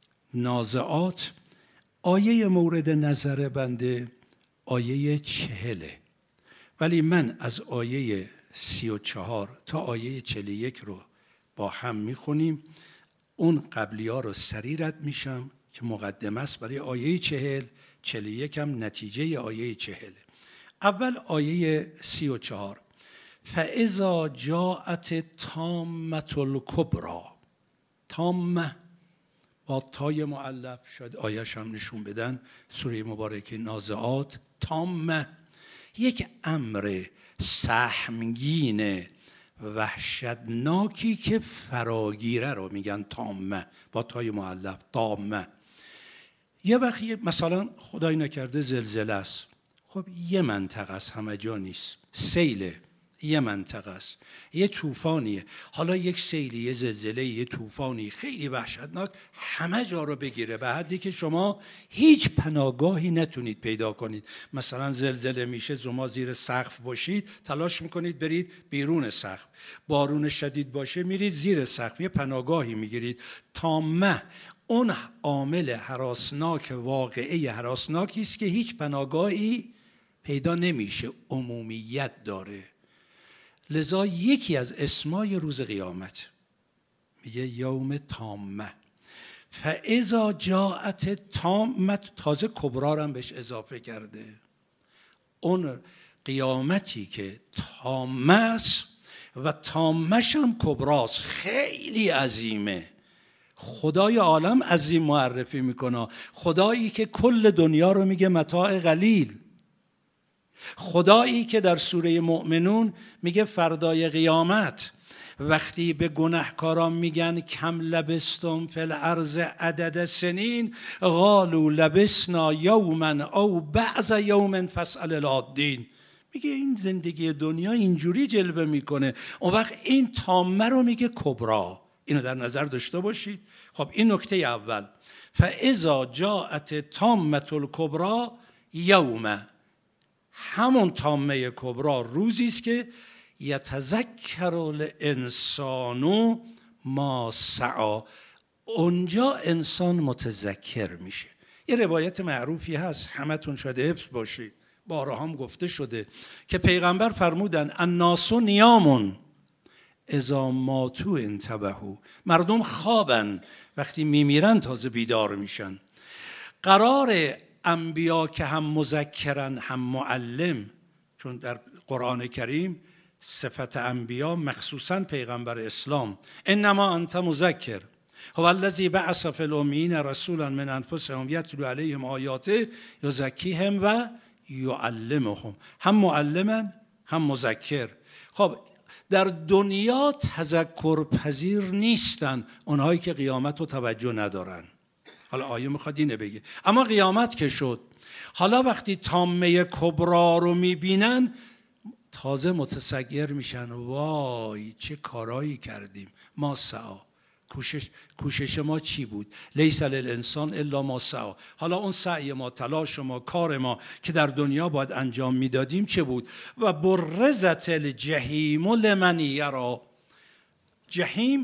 نازعات آیه مورد نظر بنده آیه 40، ولی من از آیه 34 تا آیه 41 رو با هم میخونیم. اون قبلی ها رو سریع رد میشم که مقدمه است برای آیه 40، 41 هم نتیجه آیه 40. اول آیه 34، فاذا جاءت تامة الکبری، تامه با تای معلف، شاید آیه‌ش هم نشون بدن، سوره مبارکه نازعات، تامه یک امر سهمگین وحشتناکی که فراگیره رو میگن تامه با تای معلف، تامه. یه وقت مثلا خدای نکرده زلزله است، خب یه منطقه است، همه جا نیست. سیل یه منطقه است، یه طوفانیه. حالا یک سیلی، یه زلزله، یه طوفانی خیلی وحشتناک همه جا رو بگیره به حدی که شما هیچ پناهگاهی نتونید پیدا کنید. مثلا زلزله میشه، شما زیر سقف باشید تلاش میکنید برید بیرون سقف، بارون شدید باشه میرید زیر سقف، یه پناهگاهی میگیرید. تامه اون عامل هراسناک، واقعه هراسناکی است که هیچ پناهگاهی پیدا نمیشه، عمومیت داره. لذا یکی از اسمای روز قیامت، میگه یوم تامه، فاذا جاءت تامت، تازه کبرا رو هم بهش اضافه کرده. اون قیامتی که تامه است و تامش هم کبراست، خیلی عظیمه. خدای عالم عظیم معرفی میکنه، خدایی که کل دنیا رو میگه متاع قلیل، خدایی که در سوره مؤمنون میگه فردای قیامت وقتی به گناهکاران میگن کم لبستم فی الارض عدد سنین قالوا لبسنا یوما او بعض یوم فاسأل العادین، میگه این زندگی دنیا اینجوری جلوه میکنه. اون وقت این تامه رو میگه کبرا. اینو در نظر داشته باشید. خب این نکته اول. فاذا جاءت تامه الکبری یوم، همون تامه کبرا روزی است که یتذکر الانسان ما سعی، اونجا انسان متذکر میشه. یه روایت معروفی هست، همتون شاید حفظ باشید، بارها هم گفته شده که پیغمبر فرمودن الناس نیامون اذا ماتوا انتبهوا، مردم خوابن وقتی میمیرن تازه بیدار میشن. قرار انبیا که هم مذکرن هم معلم، چون در قرآن کریم صفت انبیا مخصوصا پیغمبر اسلام انما انت مذکر هو الذی بعث فی الامیین رسولا من انفسهم یتلو علیهم آیاته یزکیهم و یعلمهم، هم معلمن هم مذکر. خب در دنیا تذکر پذیر نیستن اونهایی که قیامت رو توجه ندارن. حالا آیه میخواد اینه بگه، اما قیامت که شد، حالا وقتی تامه کبرا رو میبینن تازه متسگر میشن، وای چه کارایی کردیم، ما سعی، کوشش ما چی بود؟ لیس للانسان الا ما سعی. حالا اون سعی ما، تلاش ما، کار ما که در دنیا باید انجام میدادیم چه بود؟ و برزت الجحیم لمن یری، جحیم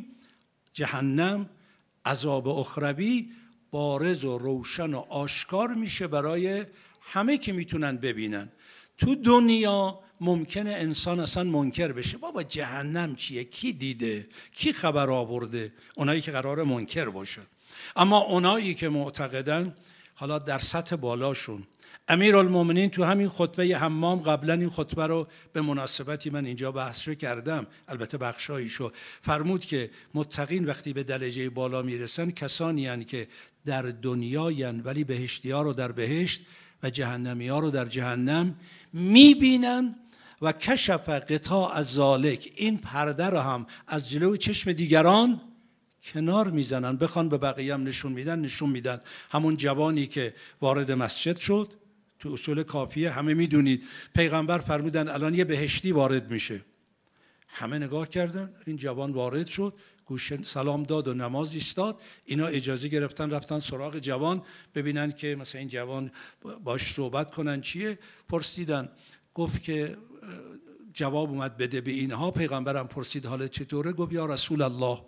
جهنم عذاب اخروی بارز و روشن و آشکار میشه برای همه که میتونن ببینن. تو دنیا ممکنه انسان اصلا منکر بشه، بابا جهنم چیه، کی دیده، کی خبر آورده، اونایی که قراره منکر باشن. اما اونایی که معتقدن، حالا در سطح بالاشون، امیرالمومنین تو همین خطبه حمام قبلا این خطبه رو به مناسبتی من اینجا بحث کردم، البته بخشایشو، فرمود که متقین وقتی به درجه بالا میرسن کسانی هستند که در دنیایند ولی بهشتی‌ها رو در بهشت و جهنمی‌ها رو در جهنم میبینن و کشف قطاع ذالک، این پرده رو هم از جلوی چشم دیگران کنار میزنن، بخوان به بقیه هم نشون میدن. همون جوانی که وارد مسجد شد، تو اصول کافیه همه میدونید پیغمبر فرمودن الان یه بهشتی وارد میشه، همه نگاه کردن، این جوان وارد شد، گوش سلام داد و نماز ایستاد، اینا اجازه گرفتن رفتن سراغ جوان ببینن که مثلا این جوان باش صحبت کنن چیه. پرسیدن، گفت که جواب اومد بده به اینها. پیغمبرم پرسید حالت چطوره؟ گفت یا رسول الله،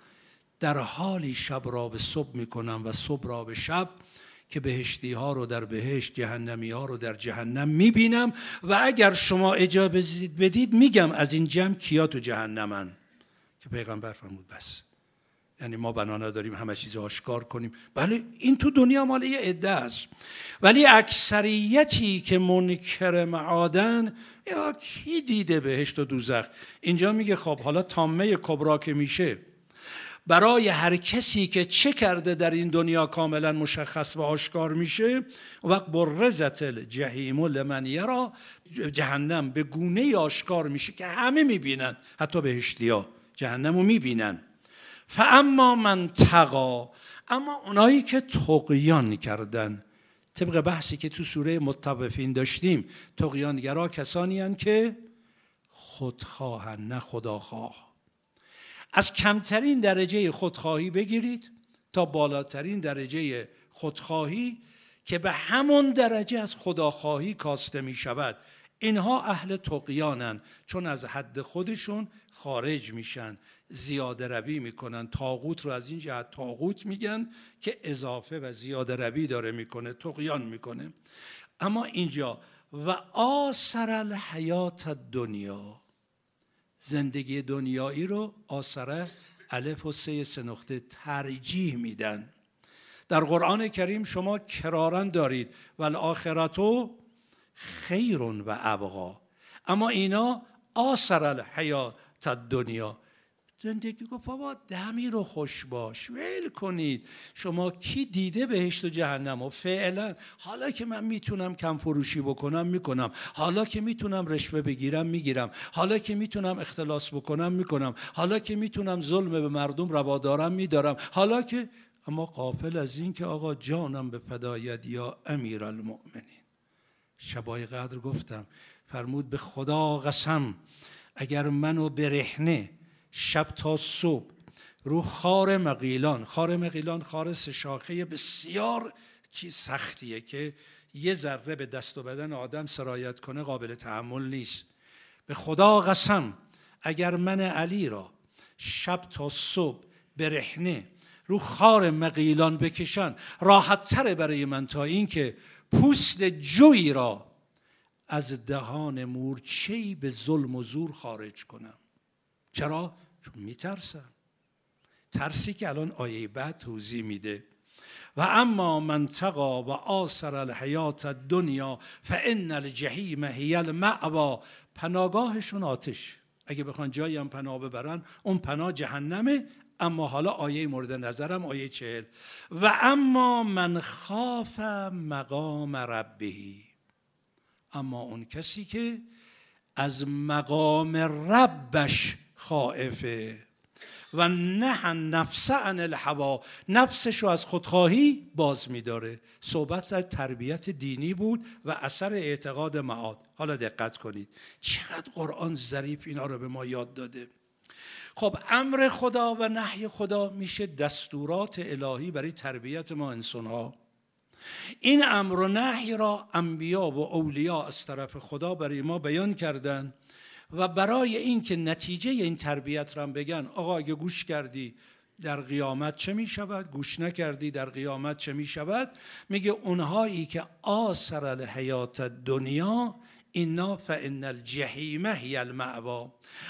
در حالی شب را به صبح میکنم و صبح را به شب که بهشتی ها رو در بهشت، جهنمی ها رو در جهنم میبینم و اگر شما اجازه بدید میگم از این جمع کیا تو جهنمن. که پیغمبر فرمود بس، یعنی ما بنا نداریم همه چیز آشکار کنیم. بله این تو دنیا مال یه عده است، ولی اکثریتی که منکر معادن، یا کی دیده بهشت و دوزخ؟ اینجا میگه خب حالا تامه کبرا که میشه برای هر کسی که چه کرده در این دنیا کاملا مشخص و آشکار میشه، وقت برزت الجحیم لمن یری، جهنم به گونه آشکار میشه که همه میبینن، حتی بهشتیا جهنمو میبینن. فاما من طغی، اما اونایی که طغیان کردن، طبق بحثی که تو سوره مطففین داشتیم، طغیانگرا کسانی هستند که خودخواهن نه خداخواه. از کمترین درجه خودخواهی بگیرید تا بالاترین درجه خودخواهی که به همون درجه از خداخواهی کاسته می شود. اینها اهل طغیانن، چون از حد خودشون خارج میشن، زیاده روی میکنن. طاغوت رو از این جهت طاغوت میگن که اضافه و زیاده روی داره میکنه، طغیان میکنه. اما اینجا و آثر الحیات الدنیا، زندگی دنیایی رو آثره الف و سه نقطه ترجیح میدن. در قرآن کریم شما کرارن دارید والآخرتو خیر و ابقا، اما اینا آثر الحیات الدنیا. زندگی گفت بابا دمی رو خوش باش، ول کنید. شما کی دیده بهشت و جهنم؟ و فعلا حالا که من میتونم کم فروشی بکنم میکنم، حالا که میتونم رشوه بگیرم میگیرم، حالا که میتونم اختلاس بکنم میکنم، حالا که میتونم ظلم به مردم روا دارم میدارم، حالا که، اما غافل از این که آقا جانم به فدایت یا امیرالمؤمنین. شبای قدر گفتم، فرمود به خدا قسم اگر منو برهنه شب تا صبح رو خار مغیلان، خار مغیلان خار سه شاخه بسیار چیز سختیه که یه ذره به دست و بدن آدم سرایت کنه قابل تحمل نیست. به خدا قسم اگر من علی را شب تا صبح برهنه رو خار مغیلان بکشن راحت تره برای من تا این که پوست جوی را از دهان مورچه‌ای به ظلم و زور خارج کنم. چرا؟ چون میترسم. ترسی که الان آیه بعد توضیح میده. و اما من طغی و آثر الحیات الدنیا فان الجحیم هی المأوی. پناهگاهشون آتش، اگه بخوان جایی هم پناه ببرن اون پناه جهنمه. اما حالا آیه مورد نظرم آیه 40. و اما من خاف مقام ربه، اما اون کسی که از مقام ربش خائفه و نه نفس عن الهوا، نفسشو از خودخواهی باز میداره. صحبت از تربیت دینی بود و اثر اعتقاد معاد. حالا دقت کنید چقدر قرآن ظریف اینا رو به ما یاد داده. خب امر خدا و نهی خدا میشه دستورات الهی برای تربیت ما انسان‌ها. این امر و نهی را انبیا و اولیا از طرف خدا برای ما بیان کردن و برای این که نتیجه این تربیت را بگن آقا اگه گوش کردی در قیامت چه می شود، گوش نکردی در قیامت چه می شود، میگه اونهایی که آثر الحیات الدنیا اینا فان الجحیم هی المأوی.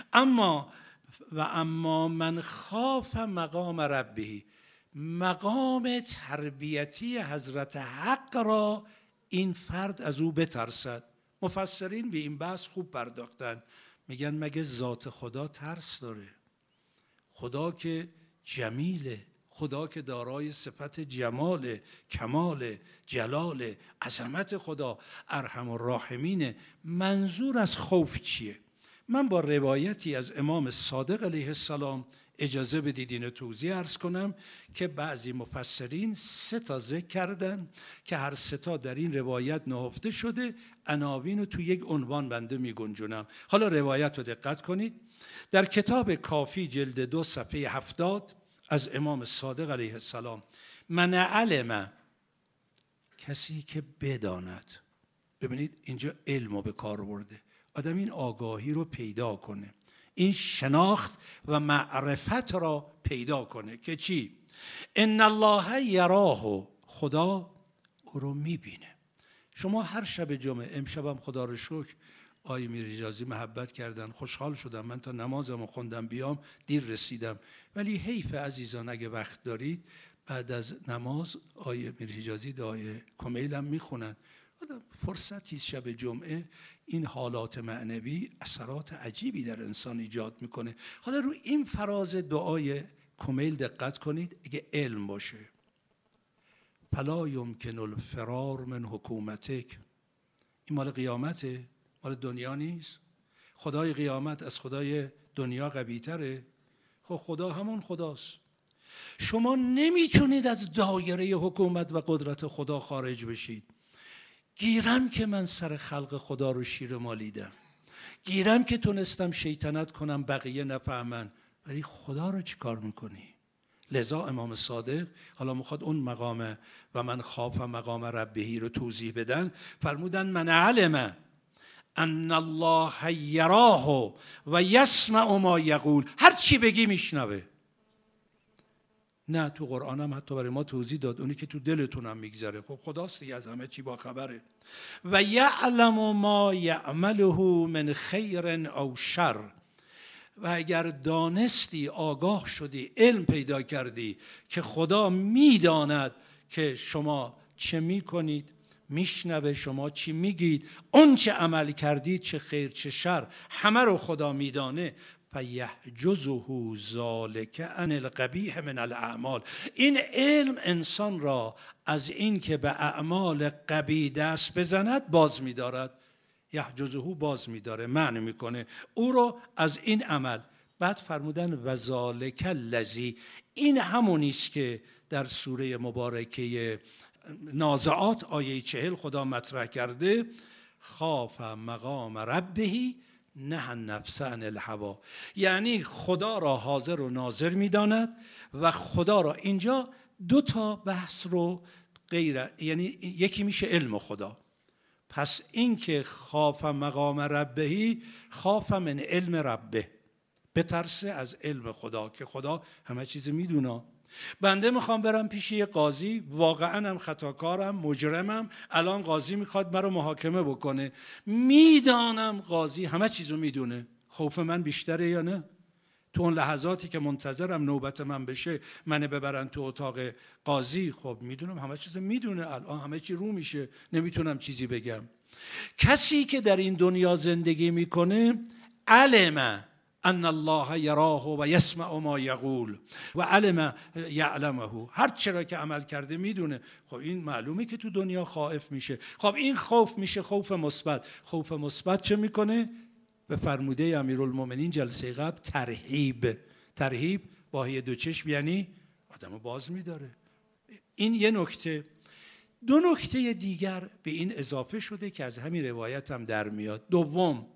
اما من خاف مقام ربه، مقام تربیتی حضرت حق را این فرد از او بترسد. مفسرین به این بحث خوب پرداختن، میگن مگه ذات خدا ترس داره؟ خدا که جمیله، خدا که دارای صفت جمال، کمال، جلال، عظمت خدا، ارحم الراحمینه. منظور از خوف چیه؟ من با روایتی از امام صادق علیه السلام اجازه بدید اینو توضیح عرض کنم که بعضی مفسرین 3 تا ذکر کردن که هر 3 تا در این روایت نهفته شده. عناوین رو تو یک عنوان بنده می گنجونم. حالا روایت رو دقت کنید. در کتاب کافی جلد 2 صفحه 70 از امام صادق علیه السلام، من علم، کسی که بداند. ببینید اینجا علم رو به کار برده. آدم این آگاهی رو پیدا کنه، این شناخت و معرفت را پیدا کنه که چی؟ ان الله یراه، خدا او رو میبینه. شما هر شب جمعه، امشبم خدا رو شکر آیه میر حجازی محبت کردن، خوشحال شدم. من تا نمازمو خوندم بیام دیر رسیدم، ولی حیف عزیزان اگه وقت دارید بعد از نماز آیه میر حجازی دعای کمیل هم میخونن. فرصتی شب جمعه این حالات معنوی اثرات عجیبی در انسان ایجاد میکنه. حالا رو این فراز دعای کمیل دقت کنید. اگه علم باشه، فلا یمکن الفرار من حکومتک، این مال قیامته، مال دنیا نیست. خدای قیامت از خدای دنیا قوی تره؟ خب خدا همون خداست. شما نمیتونید از دایره حکومت و قدرت خدا خارج بشید. گیرم که من سر خلق خدا رو شیر مالیدم، گیرم که تونستم شیطنت کنم بقیه نفهمن، ولی خدا رو چی کار میکنی؟ لذا امام صادق حالا میخواد اون مقام و من خاف مقام ربهی رو توضیح بدن. فرمودن من علم ان الله یراه و یسمع ما یقول، هر چی بگی میشنوه. نه تو قرآن هم حتی برای ما توضیح داد اونی که تو دلتون هم میگذره. خب خداست دیگه، از همه چی با خبره. و یعلم ما یعمله من خیر او شر، و اگر دانستی، آگاه شدی، علم پیدا کردی که خدا میداند که شما چه میکنید، میشنوه شما چی میگید، اون چه عمل کردید، چه خیر چه شر، همه رو خدا میدانه. فیحجزه ذلک عن القبیح من الاعمال. این علم انسان را از این که به اعمال قبیح دست بزند باز میدارد. یحجزه، باز میداره، معنی میکنه او رو از این عمل. بعد فرمودن و ذالک الذی، این همونی است که در سوره مبارکه نازعات آیه 40 خدا مطرح کرده: خاف مقام ربه نهى النفس عن الهوى. یعنی خدا را حاضر و ناظر میداند و خدا را، اینجا دو تا بحث رو غیر، یعنی یکی میشه علم خدا. پس این که خاف مقام ربه، خاف من علم ربه، بترسه از علم خدا که خدا همه چیز میدونه. بنده میخوام برم پیش یه قاضی، واقعا هم خطاکارم، مجرمم، الان قاضی میخواد مرا محاکمه بکنه، میدانم قاضی همه چیزو میدونه، خوف من بیشتره یا نه؟ تو اون لحظاتی که منتظرم نوبت من بشه، منو ببرن تو اتاق قاضی، خب میدونم همه چیزو میدونه، الان همه چی رو میشه، نمیتونم چیزی بگم. کسی که در این دنیا زندگی میکنه علم ان الله یراه و یسمع ما یقول و علم یعلمه، هر چرا که عمل کرده میدونه. خب این معلومه که تو دنیا خائف میشه. خب این خوف میشه خوف مثبت. خوف مثبت چه میکنه؟ به فرموده امیرالمومنین جلسه قبل، ترهیب با هی دو چشم، یعنی آدمو باز میداره. این یه نکته. دو نکته دیگر به این اضافه شده که از همین روایت هم در میاد. دوم،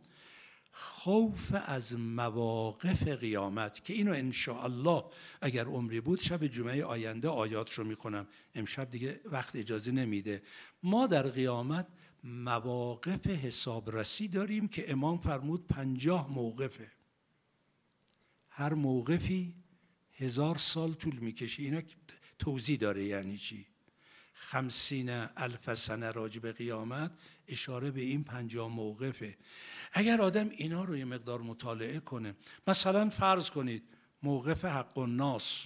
خوف از مواقف قیامت که اینو انشاءالله اگر عمری بود شب جمعه آینده آیاتشو میخونم، امشب دیگه وقت اجازه نمیده. ما در قیامت مواقف حسابرسی داریم که امام فرمود 50 موقفه، هر موقفی 1000 سال طول میکشه. اینا توضیح داره یعنی چی. 50,000 سنه راجع به قیامت، اشاره به این 50 موقفه. اگر آدم اینا رو یه مقدار مطالعه کنه، مثلا فرض کنید موقف حق الناس،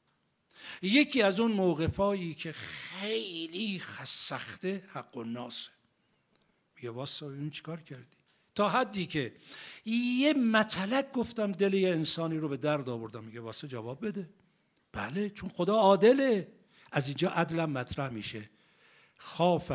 یکی از اون موقفایی که خیلی سخته حق الناس، میگه واسه ببین چیکار کردی، تا حدی که یه مطلق گفتم دل یه انسانی رو به درد آوردم، میگه واسه جواب بده. بله، چون خدا عادله. از اینجا عدلم مطرح میشه. خاف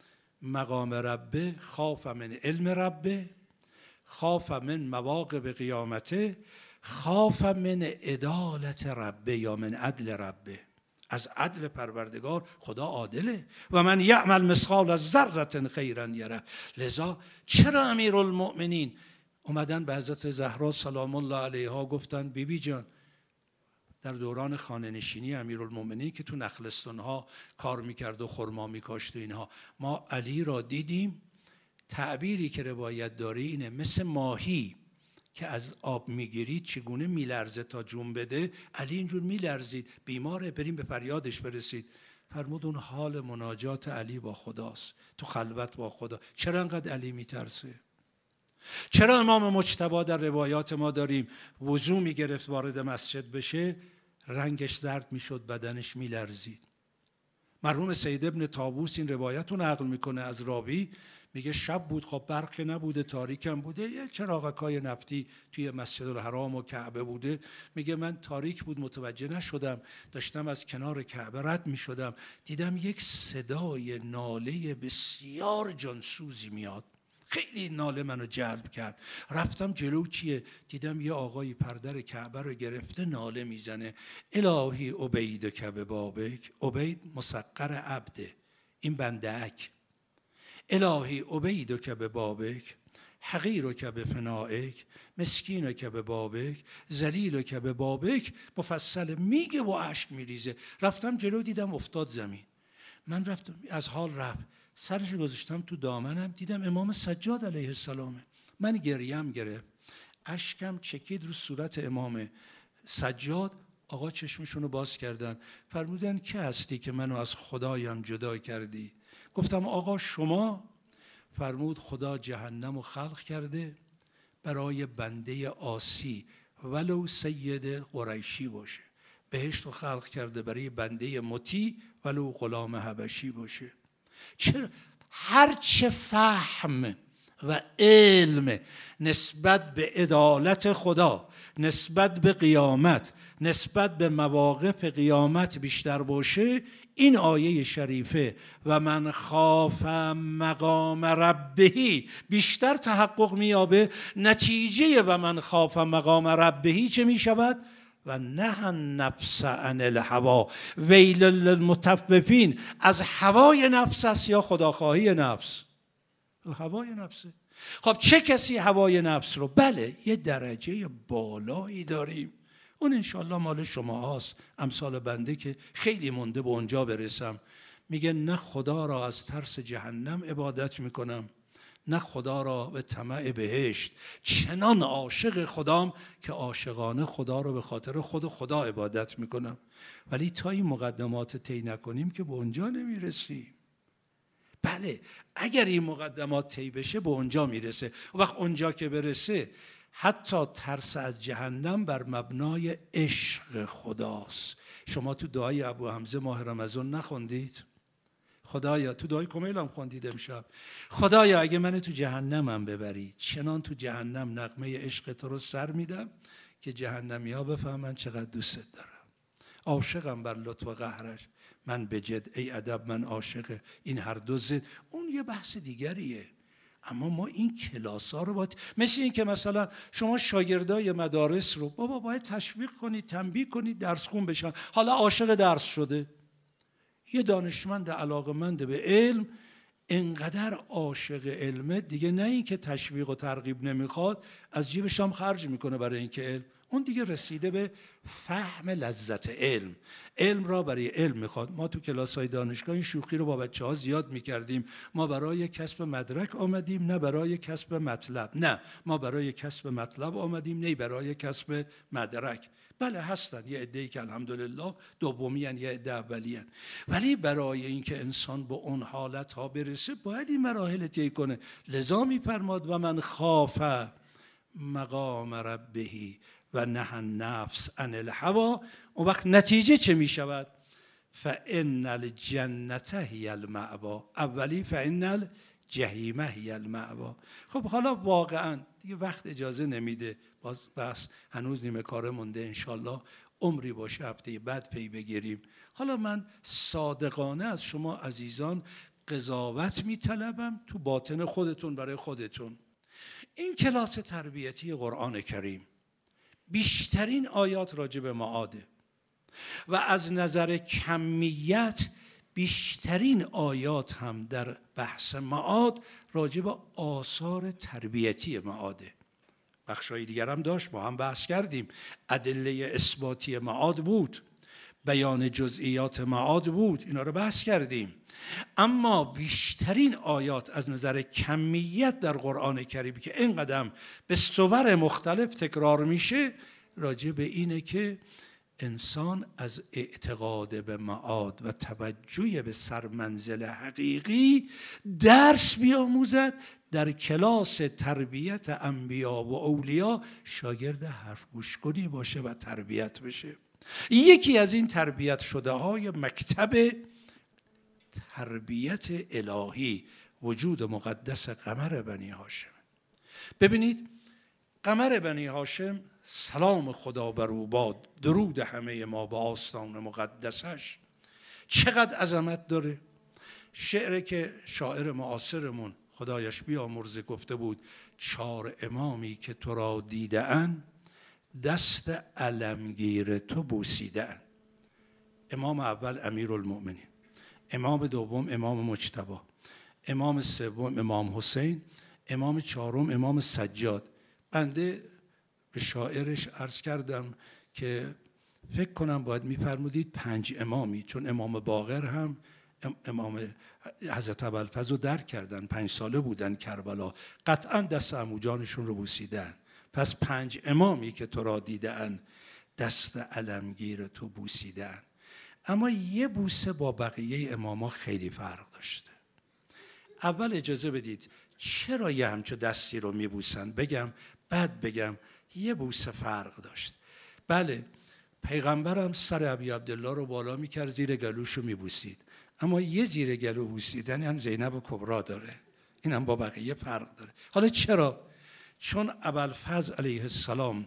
مقام ربه، خاف من علم ربه، خاف من مواقف قیامته، خاف من عدالت ربه یا من عدل ربه. از عدل پروردگار، خدا عادله. و من یعمل مثقال ذره خیرا یره. لذا چرا امیرالمؤمنین اومدن به حضرت زهرا سلام الله علیها گفتن بیبی جان، در دوران خانه نشینی امیرالمؤمنین که تو نخلستان‌ها کار میکرد و خرما میکاشت و اینها، ما علی را دیدیم، تعبیری که روایت داره اینه مثل ماهی که از آب میگیرید چگونه میلرزه تا جون بده، علی اینجور میلرزید، بیماره، بریم به فریادش برسید. فرمود اون حال مناجات علی با خداست، تو خلوت با خدا. چرا انقدر علی میترسه؟ چرا امام مجتبی در روایات ما داریم وضو میگرفت وارد مسجد بشه، رنگش زرد میشد، بدنش میلرزید؟ مرحوم سید ابن طاووس این روایت رو نقل میکنه از راوی، میگه شب بود، خب برق نبوده، تاریکم بوده، یه چراغکای نفتی توی مسجد الحرام و کعبه بوده. میگه من تاریک بود متوجه نشدم، داشتم از کنار کعبه رد میشدم، دیدم یک صدای ناله بسیار جانسوزی میاد، خیلی ناله منو جلب کرد. رفتم جلو، چیه؟ دیدم یه آقای پردر کعبه رو گرفته ناله میزنه: الهی عبیدک ببابک. عبید مسقر عبده، این بنده‌اک. الهی عبیدک ببابک، حقیرک بفنائک، مسکینک ببابک، ذلیلک ببابک. مفصل میگه و اشک میریزه. رفتم جلو، دیدم افتاد زمین. من رفتم، از حال رفت، سرش گذاشتم تو دامنم، دیدم امام سجاد علیه السلامه. من گریم گرفت، اشکم چکید رو صورت امام سجاد. آقا چشمشونو باز کردن، فرمودن که هستی که منو از خدایم جدا کردی؟ گفتم آقا شما؟ فرمود خدا جهنم رو خلق کرده برای بنده عاصی ولو سید قریشی باشه. بهشت رو خلق کرده برای بنده مطیع ولو غلام حبشی باشه. چرا؟ هرچه فهم و علم نسبت به عدالت خدا، نسبت به قیامت، نسبت به مواقف قیامت بیشتر باشه، این آیه شریفه و من خاف مقام ربهی بیشتر تحقق میابه. نتیجه و من خاف مقام ربهی چه میشود؟ و نه النفس عن الهوا ویل للمطففین. از هوای نفس است یا خداخواهی نفس؟ هوای نفسه. خب چه کسی هوای نفس رو؟ بله یه درجه بالایی داریم، اون انشالله مال شما هست، امثال بنده که خیلی مونده به اونجا برسم. میگه نه خدا را از ترس جهنم عبادت میکنم، نه خدا را به طمع بهشت. چنان عاشق خدام که عاشقانه خدا رو به خاطر خود خدا عبادت میکنم. ولی تا این مقدمات طی نکنیم که به اونجا نمیرسیم. بله اگر این مقدمات طی بشه به اونجا میرسه. و وقت اونجا که برسه حتی ترس از جهنم بر مبنای عشق خداست. شما تو دعای ابو حمزه ماه رمضان نخوندید؟ خدایا، تو دعای کمیل هم خوندید امشب، خدایا اگه من تو جهنمم ببری، چنان تو جهنم نغمه عشق تو رو سر میدم که جهنمی ها بفهمن چقدر دوست دارم. عاشقم بر لطف و قهرش، من به جد ای ادب من عاشق. این هر دو ضد، اون یه بحث دیگریه. اما ما این کلاس ها رو باید، مثل این که مثلا شما شاگردای مدارس رو بابا باید تشویق کنید، تنبیه کنید درس خون بشن. حالا عاشق درس شده، یه دانشمند علاقمند به علم انقدر عاشق علمه دیگه، نه این که تشویق و ترغیب نمیخواد، از جیبش هم خرج میکنه برای اینکه علم. اون دیگه رسیده به فهم لذت علم. علم را برای علم میخواد. ما تو کلاس‌های دانشگاه این شوخی رو با بچه‌ها زیاد میکردیم. ما برای کسب مدرک آمدیم نه برای کسب مطلب. نه، ما برای کسب مطلب آمدیم نه برای کسب مدرک. بله هستن یه عده‌ای که الحمدلله دومی ان، یه عده اولی ان. ولی برای اینکه انسان به اون حالت ها برسه باید این مراحل طی کنه. لذا می‌فرماد و من خاف مقام ربهی و نهى النفس عن الهوا. اون وقت نتیجه چه می شود؟ فإن الجنة هی المأوی. اولی فإن الجحیم هی المأوی. خب حالا واقعا دیگه وقت اجازه نمیده، باز بس هنوز نیمه کاره مونده، انشالله عمری باشه هفته بعد پی بگیریم. حالا من صادقانه از شما عزیزان قضاوت میطلبم تو باطن خودتون، برای خودتون. این کلاس تربیتی قرآن کریم بیشترین آیات راجع به معاده و از نظر کمیت بیشترین آیات هم در بحث معاد راجع به آثار تربیتی معاده. بخشای دیگر هم داشت، ما هم بحث کردیم، ادله اثباتی معاد بود، بیان جزئیات معاد بود، اینا رو بحث کردیم. اما بیشترین آیات از نظر کمیت در قرآن کریم که این قدم به صور مختلف تکرار میشه راجع به اینه که انسان از اعتقاد به معاد و توجه به سرمنزل حقیقی درس بیاموزد. در کلاس تربیت انبیا و اولیا شاگرد حرف گوش کنی باشه و تربیت بشه. یکی از این تربیت شده های مکتب تربیت الهی وجود مقدس قمر بنی هاشم. ببینید قمر بنی هاشم سلام خدا بر او باد، درود همه ما به آستان مقدسش، چقدر عظمت داره. شعری که شاعر معاصرمون خدایش بیامرزه گفته بود: 4 امامی که تو را دیده‌اند دست علمگیر تو بوسیده‌اند. امام اول امیرالمؤمنین، امام دوم امام مجتبی، امام سوم امام حسین، امام چهارم امام سجاد. بنده به شاعرش عرض کردم که فکر کنم باید می‌فرمودید 5 امامی، چون امام باقر هم امام حضرت ابوالفضل رو درک کردن، 5 ساله بودن کربلا، قطعا دست عمو جانشون رو بوسیدن. پس 5 امامی که تو را دیدن دست علمگیر تو بوسیدن. اما یه بوسه با بقیه اماما خیلی فرق داشته. اول اجازه بدید چرا یه همچو دستی رو میبوسن بگم، بعد بگم یه بوسه فرق داشت. بله پیغمبرم سر ابی عبدالله رو بالا میکرد، زیر گلوش رو میبوسید، اما یه زیر گلو بوسیدن هم زینب کبرا داره، این هم با بقیه فرق داره. حالا چرا؟ چون ابوالفضل علیه السلام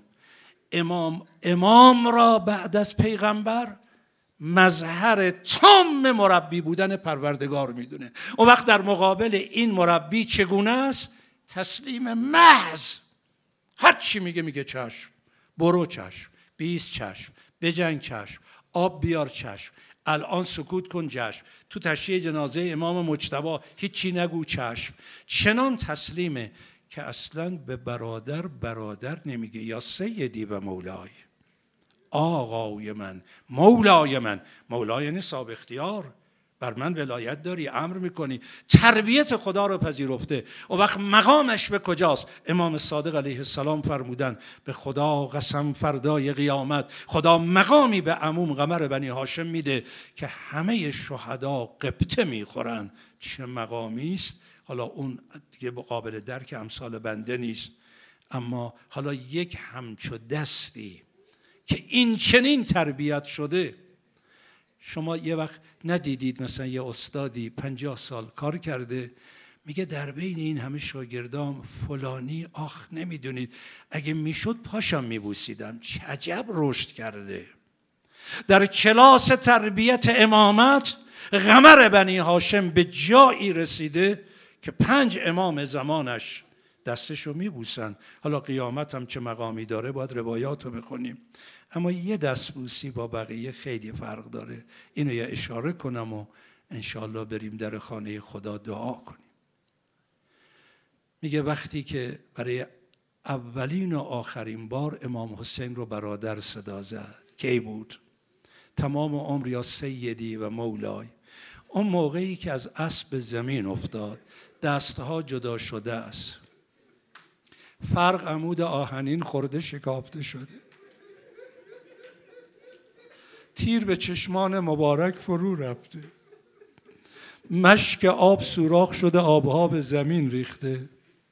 امام را بعد از پیغمبر مظهر تام مربی بودن پروردگار میدونه. اون وقت در مقابل این مربی چگونه است؟ تسلیم محض. هر چی میگه چشم، برو چشم، 20 چشم، بجنگ چشم، آب بیار چشم، الان سکوت کن چشم، تو تشییع جنازه امام مجتبی هیچی نگو چشم. چنان تسلیمه که اصلا به برادر نمیگه یا سیدی و مولای، آقای من، مولای من. مولای یعنی صاحب اختیار، بر من ولایت داری، امر میکنی. تربیت خدا رو پذیرفته. و وقت مقامش به کجاست؟ امام صادق علیه السلام فرمودن به خدا قسم فردای قیامت خدا مقامی به عموم قمر بنی هاشم میده که همه شهدا قبطه میخورن. چه مقامی است! حالا اون دیگه قابل درک امثال بنده نیست، اما حالا یک همچو دستی که این چنین تربیت شده. شما یه وقت ندیدید مثلا یه استادی 50 سال کار کرده میگه در بین این همه شاگردام فلانی آخ نمیدونید اگه میشد پاشم میبوسیدم، چه عجب رشد کرده. در کلاس تربیت امامت قمر بنی هاشم به جایی رسیده که 5 امام زمانش دستشو میبوسن. حالا قیامت هم چه مقامی داره باید روایات رو بخونیم، اما یه دستبوسی با بقیه خیلی فرق داره. اینو یه اشاره کنم و انشاءالله بریم در خانه خدا دعا کنیم. میگه وقتی که برای اولین و آخرین بار امام حسین رو برادر صدا زد، کی بود؟ تمام عمر یا سیدی و مولای. اون موقعی که از اسب زمین افتاد، دستها جدا شده است، فرق عمود آهنین خورده شکافته شده، تیر به چشمان مبارک فرو رفته، مشک آب سوراخ شده، آبها به زمین ریخته.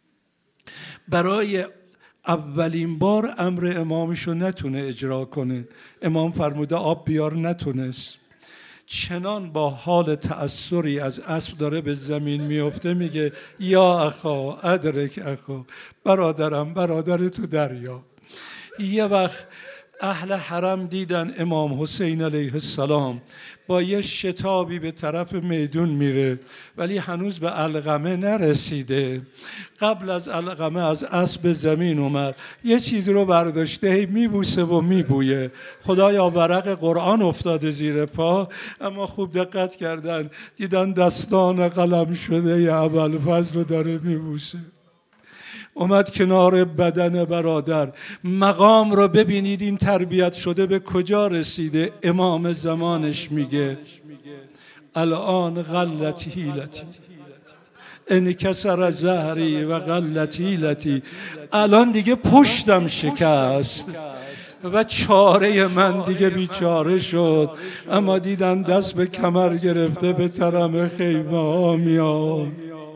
برای اولین بار امر امامشو نتونه اجرا کنه، امام فرموده آب بیار، نتونست. چنان با حال تأثری از اسب داره به زمین میفته، میگه یا اخا ادرک اخا، برادرم برادر تو دریا. یه وقت اهل حرم دیدن امام حسین علیه السلام با یه شتابی به طرف میدون میره ولی هنوز به علقمه نرسیده. قبل از علقمه از اسب زمین اومد، یه چیزی رو برداشته میبوسه و میبویه. خدایا ورق قرآن افتاده زیر پا، اما خوب دقت کردن دیدن دستان قلم شده ی ابوالفضل رو داره میبوسه. اومد کنار بدن برادر. مقام رو ببینید این تربیت شده به کجا رسیده. امام زمانش میگه الان غلت حیلتی انکسر ظهری و غلت حیلتی، الان دیگه پشتم شکست و چاره من دیگه بیچاره شد. اما دیدن دست به کمر گرفته به ترم خیمه ها میاد.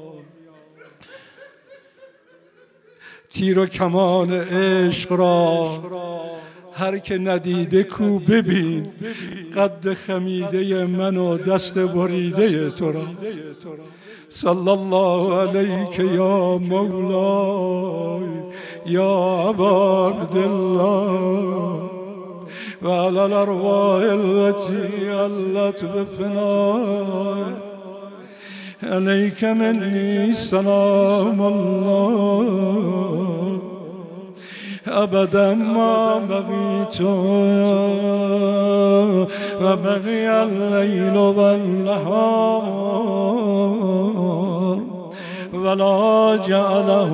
تیر و کمان عشق را هر که ندیده کو ببین، قد خمیده من و دست بریده تو را. صلی الله علیک یا مولای یا ابا عبدالله و علی الارواح التي علت بفنای علیک منی سلام الله ابدا ما بقیت و بقی اللیل و النهار ولا جعله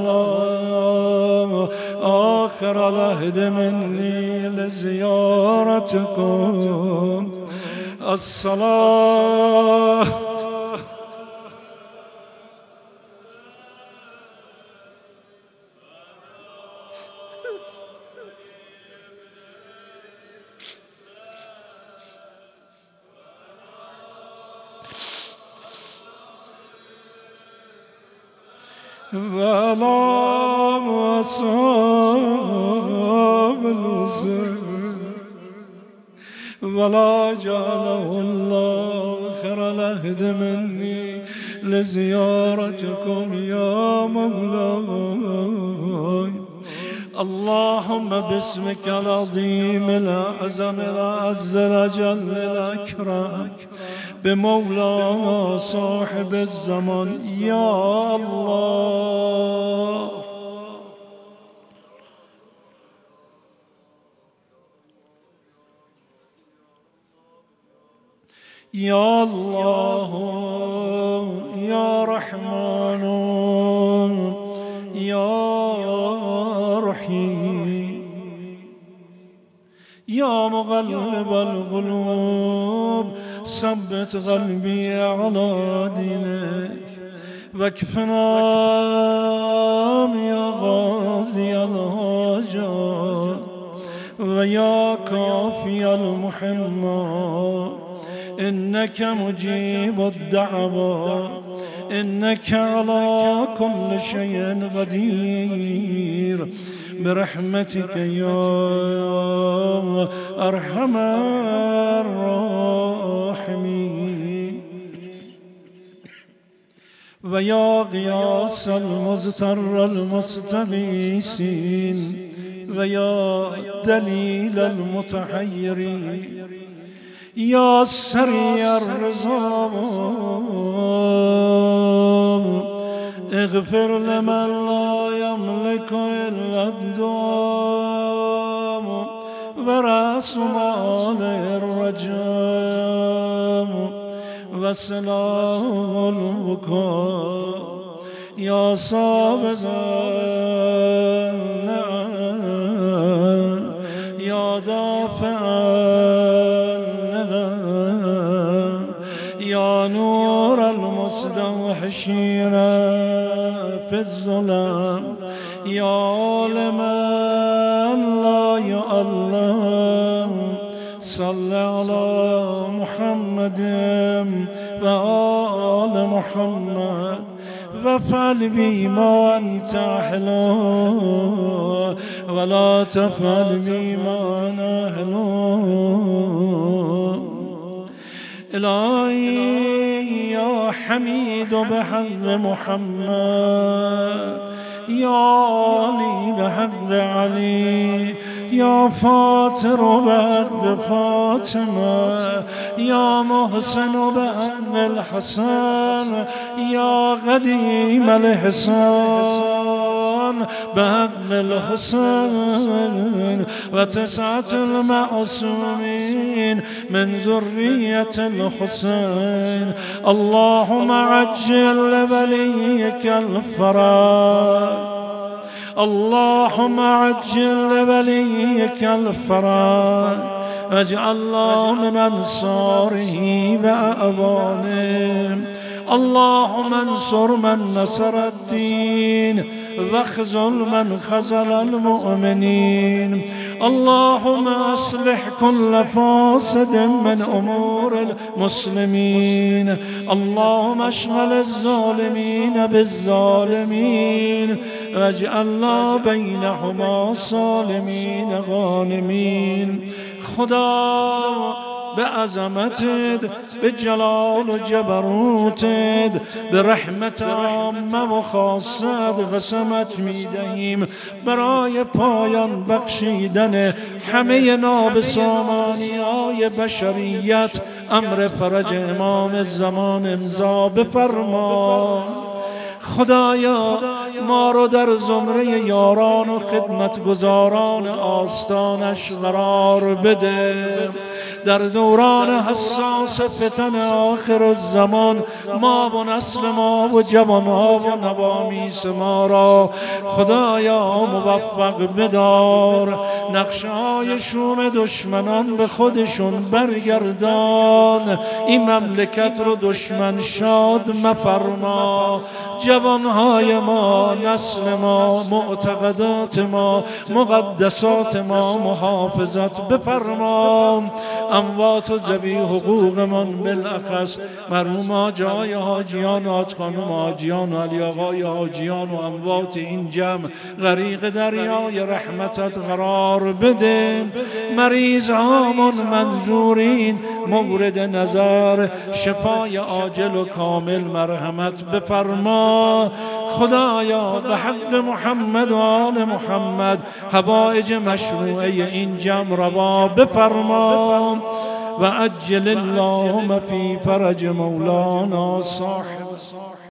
الله آخر العهد منی لزیارتکم. الصلاة ولا مصاب بالحسين ولا جعله الله آخر العهد مني لزيارتكم يا مولاي. اللهم باسمك العظيم الأعظم الأعز الأجل الأكرم بمولانا صاحب الزمان يا الله. يا الله يا رحمن يا رحيم يا مقلب القلوب ثبت قلبي على دينك واكفنا يا غازي الحاجات ويا كافي المحمات إنك مجيب الدعوات إنك على كل شيء قدير برحمتك يا أرحم الراحمين. ويا غياث المضطر المستغيثين ويا دليل المتحيرين يا سريع الرزق اغفر لمن لا يملك إلا الدوام ورأس مال الرجام وسلام البكاء يا سابق النعم يا دافع يا نور المستوحشين في الظلام يا لمن لا يعلم صل على محمد وآل محمد وافعل بي ما أنت أحلو ولا تفعل بي ما نحلو. إلهي يا حميد بحق محمد يا علي بحق علي يا فاطر بحق فاطمة يا محسن بحق الحسن يا قديم الإحسان بحق الحسين وتسعة المعصومين من ذرية الحسين. اللهم عجل لوليك الفرج اللهم عجل لوليك الفرج واجعلنا من أنصاره وأعوانه. اللهم انصر من نصر الدين واخذل من خذل المؤمنين. اللهم أصلح كل فاسد من أمور المسلمين. اللهم اشغل الظالمين بالظالمين واجعلنا بينهما صالمين غانمين. خدا بعظمتت بجلال و جبروتت برحمت عامه و خاصت قسمت میدهیم برای پایان بخشیدن همه نابسامانی‌های بشریت امر فرج امام زمان امضا بفرما. خدایا ما رو در زمره یاران و خدمتگزاران آستانش قرار بده. در دوران حساس فتن آخر الزمان ما و نسل ما و جوانها و نوامیس ما را خدایا موفق بدار. نقشه‌های شوم دشمنان به خودشون برگردان. این مملکت رو دشمن شاد مفرما. جوانهای ما، نسل ما، معتقدات ما، مقدسات ما محافظت بفرما. اموات و ذوی حقوقمان بالاخص مرحوم جای حاجیان، حاج خانم حاجیان و علی آقای حاجیان و اموات این جمع غریق دریای رحمتت قرار بده. مریض هامون منظورین مورد نظر شفای عاجل و کامل مرحمت بفرما. خدایا به حق محمد و آل محمد حوائج مشروعه این جمع روا بفرما و عجل اللهم فی فرج مولانا صاحب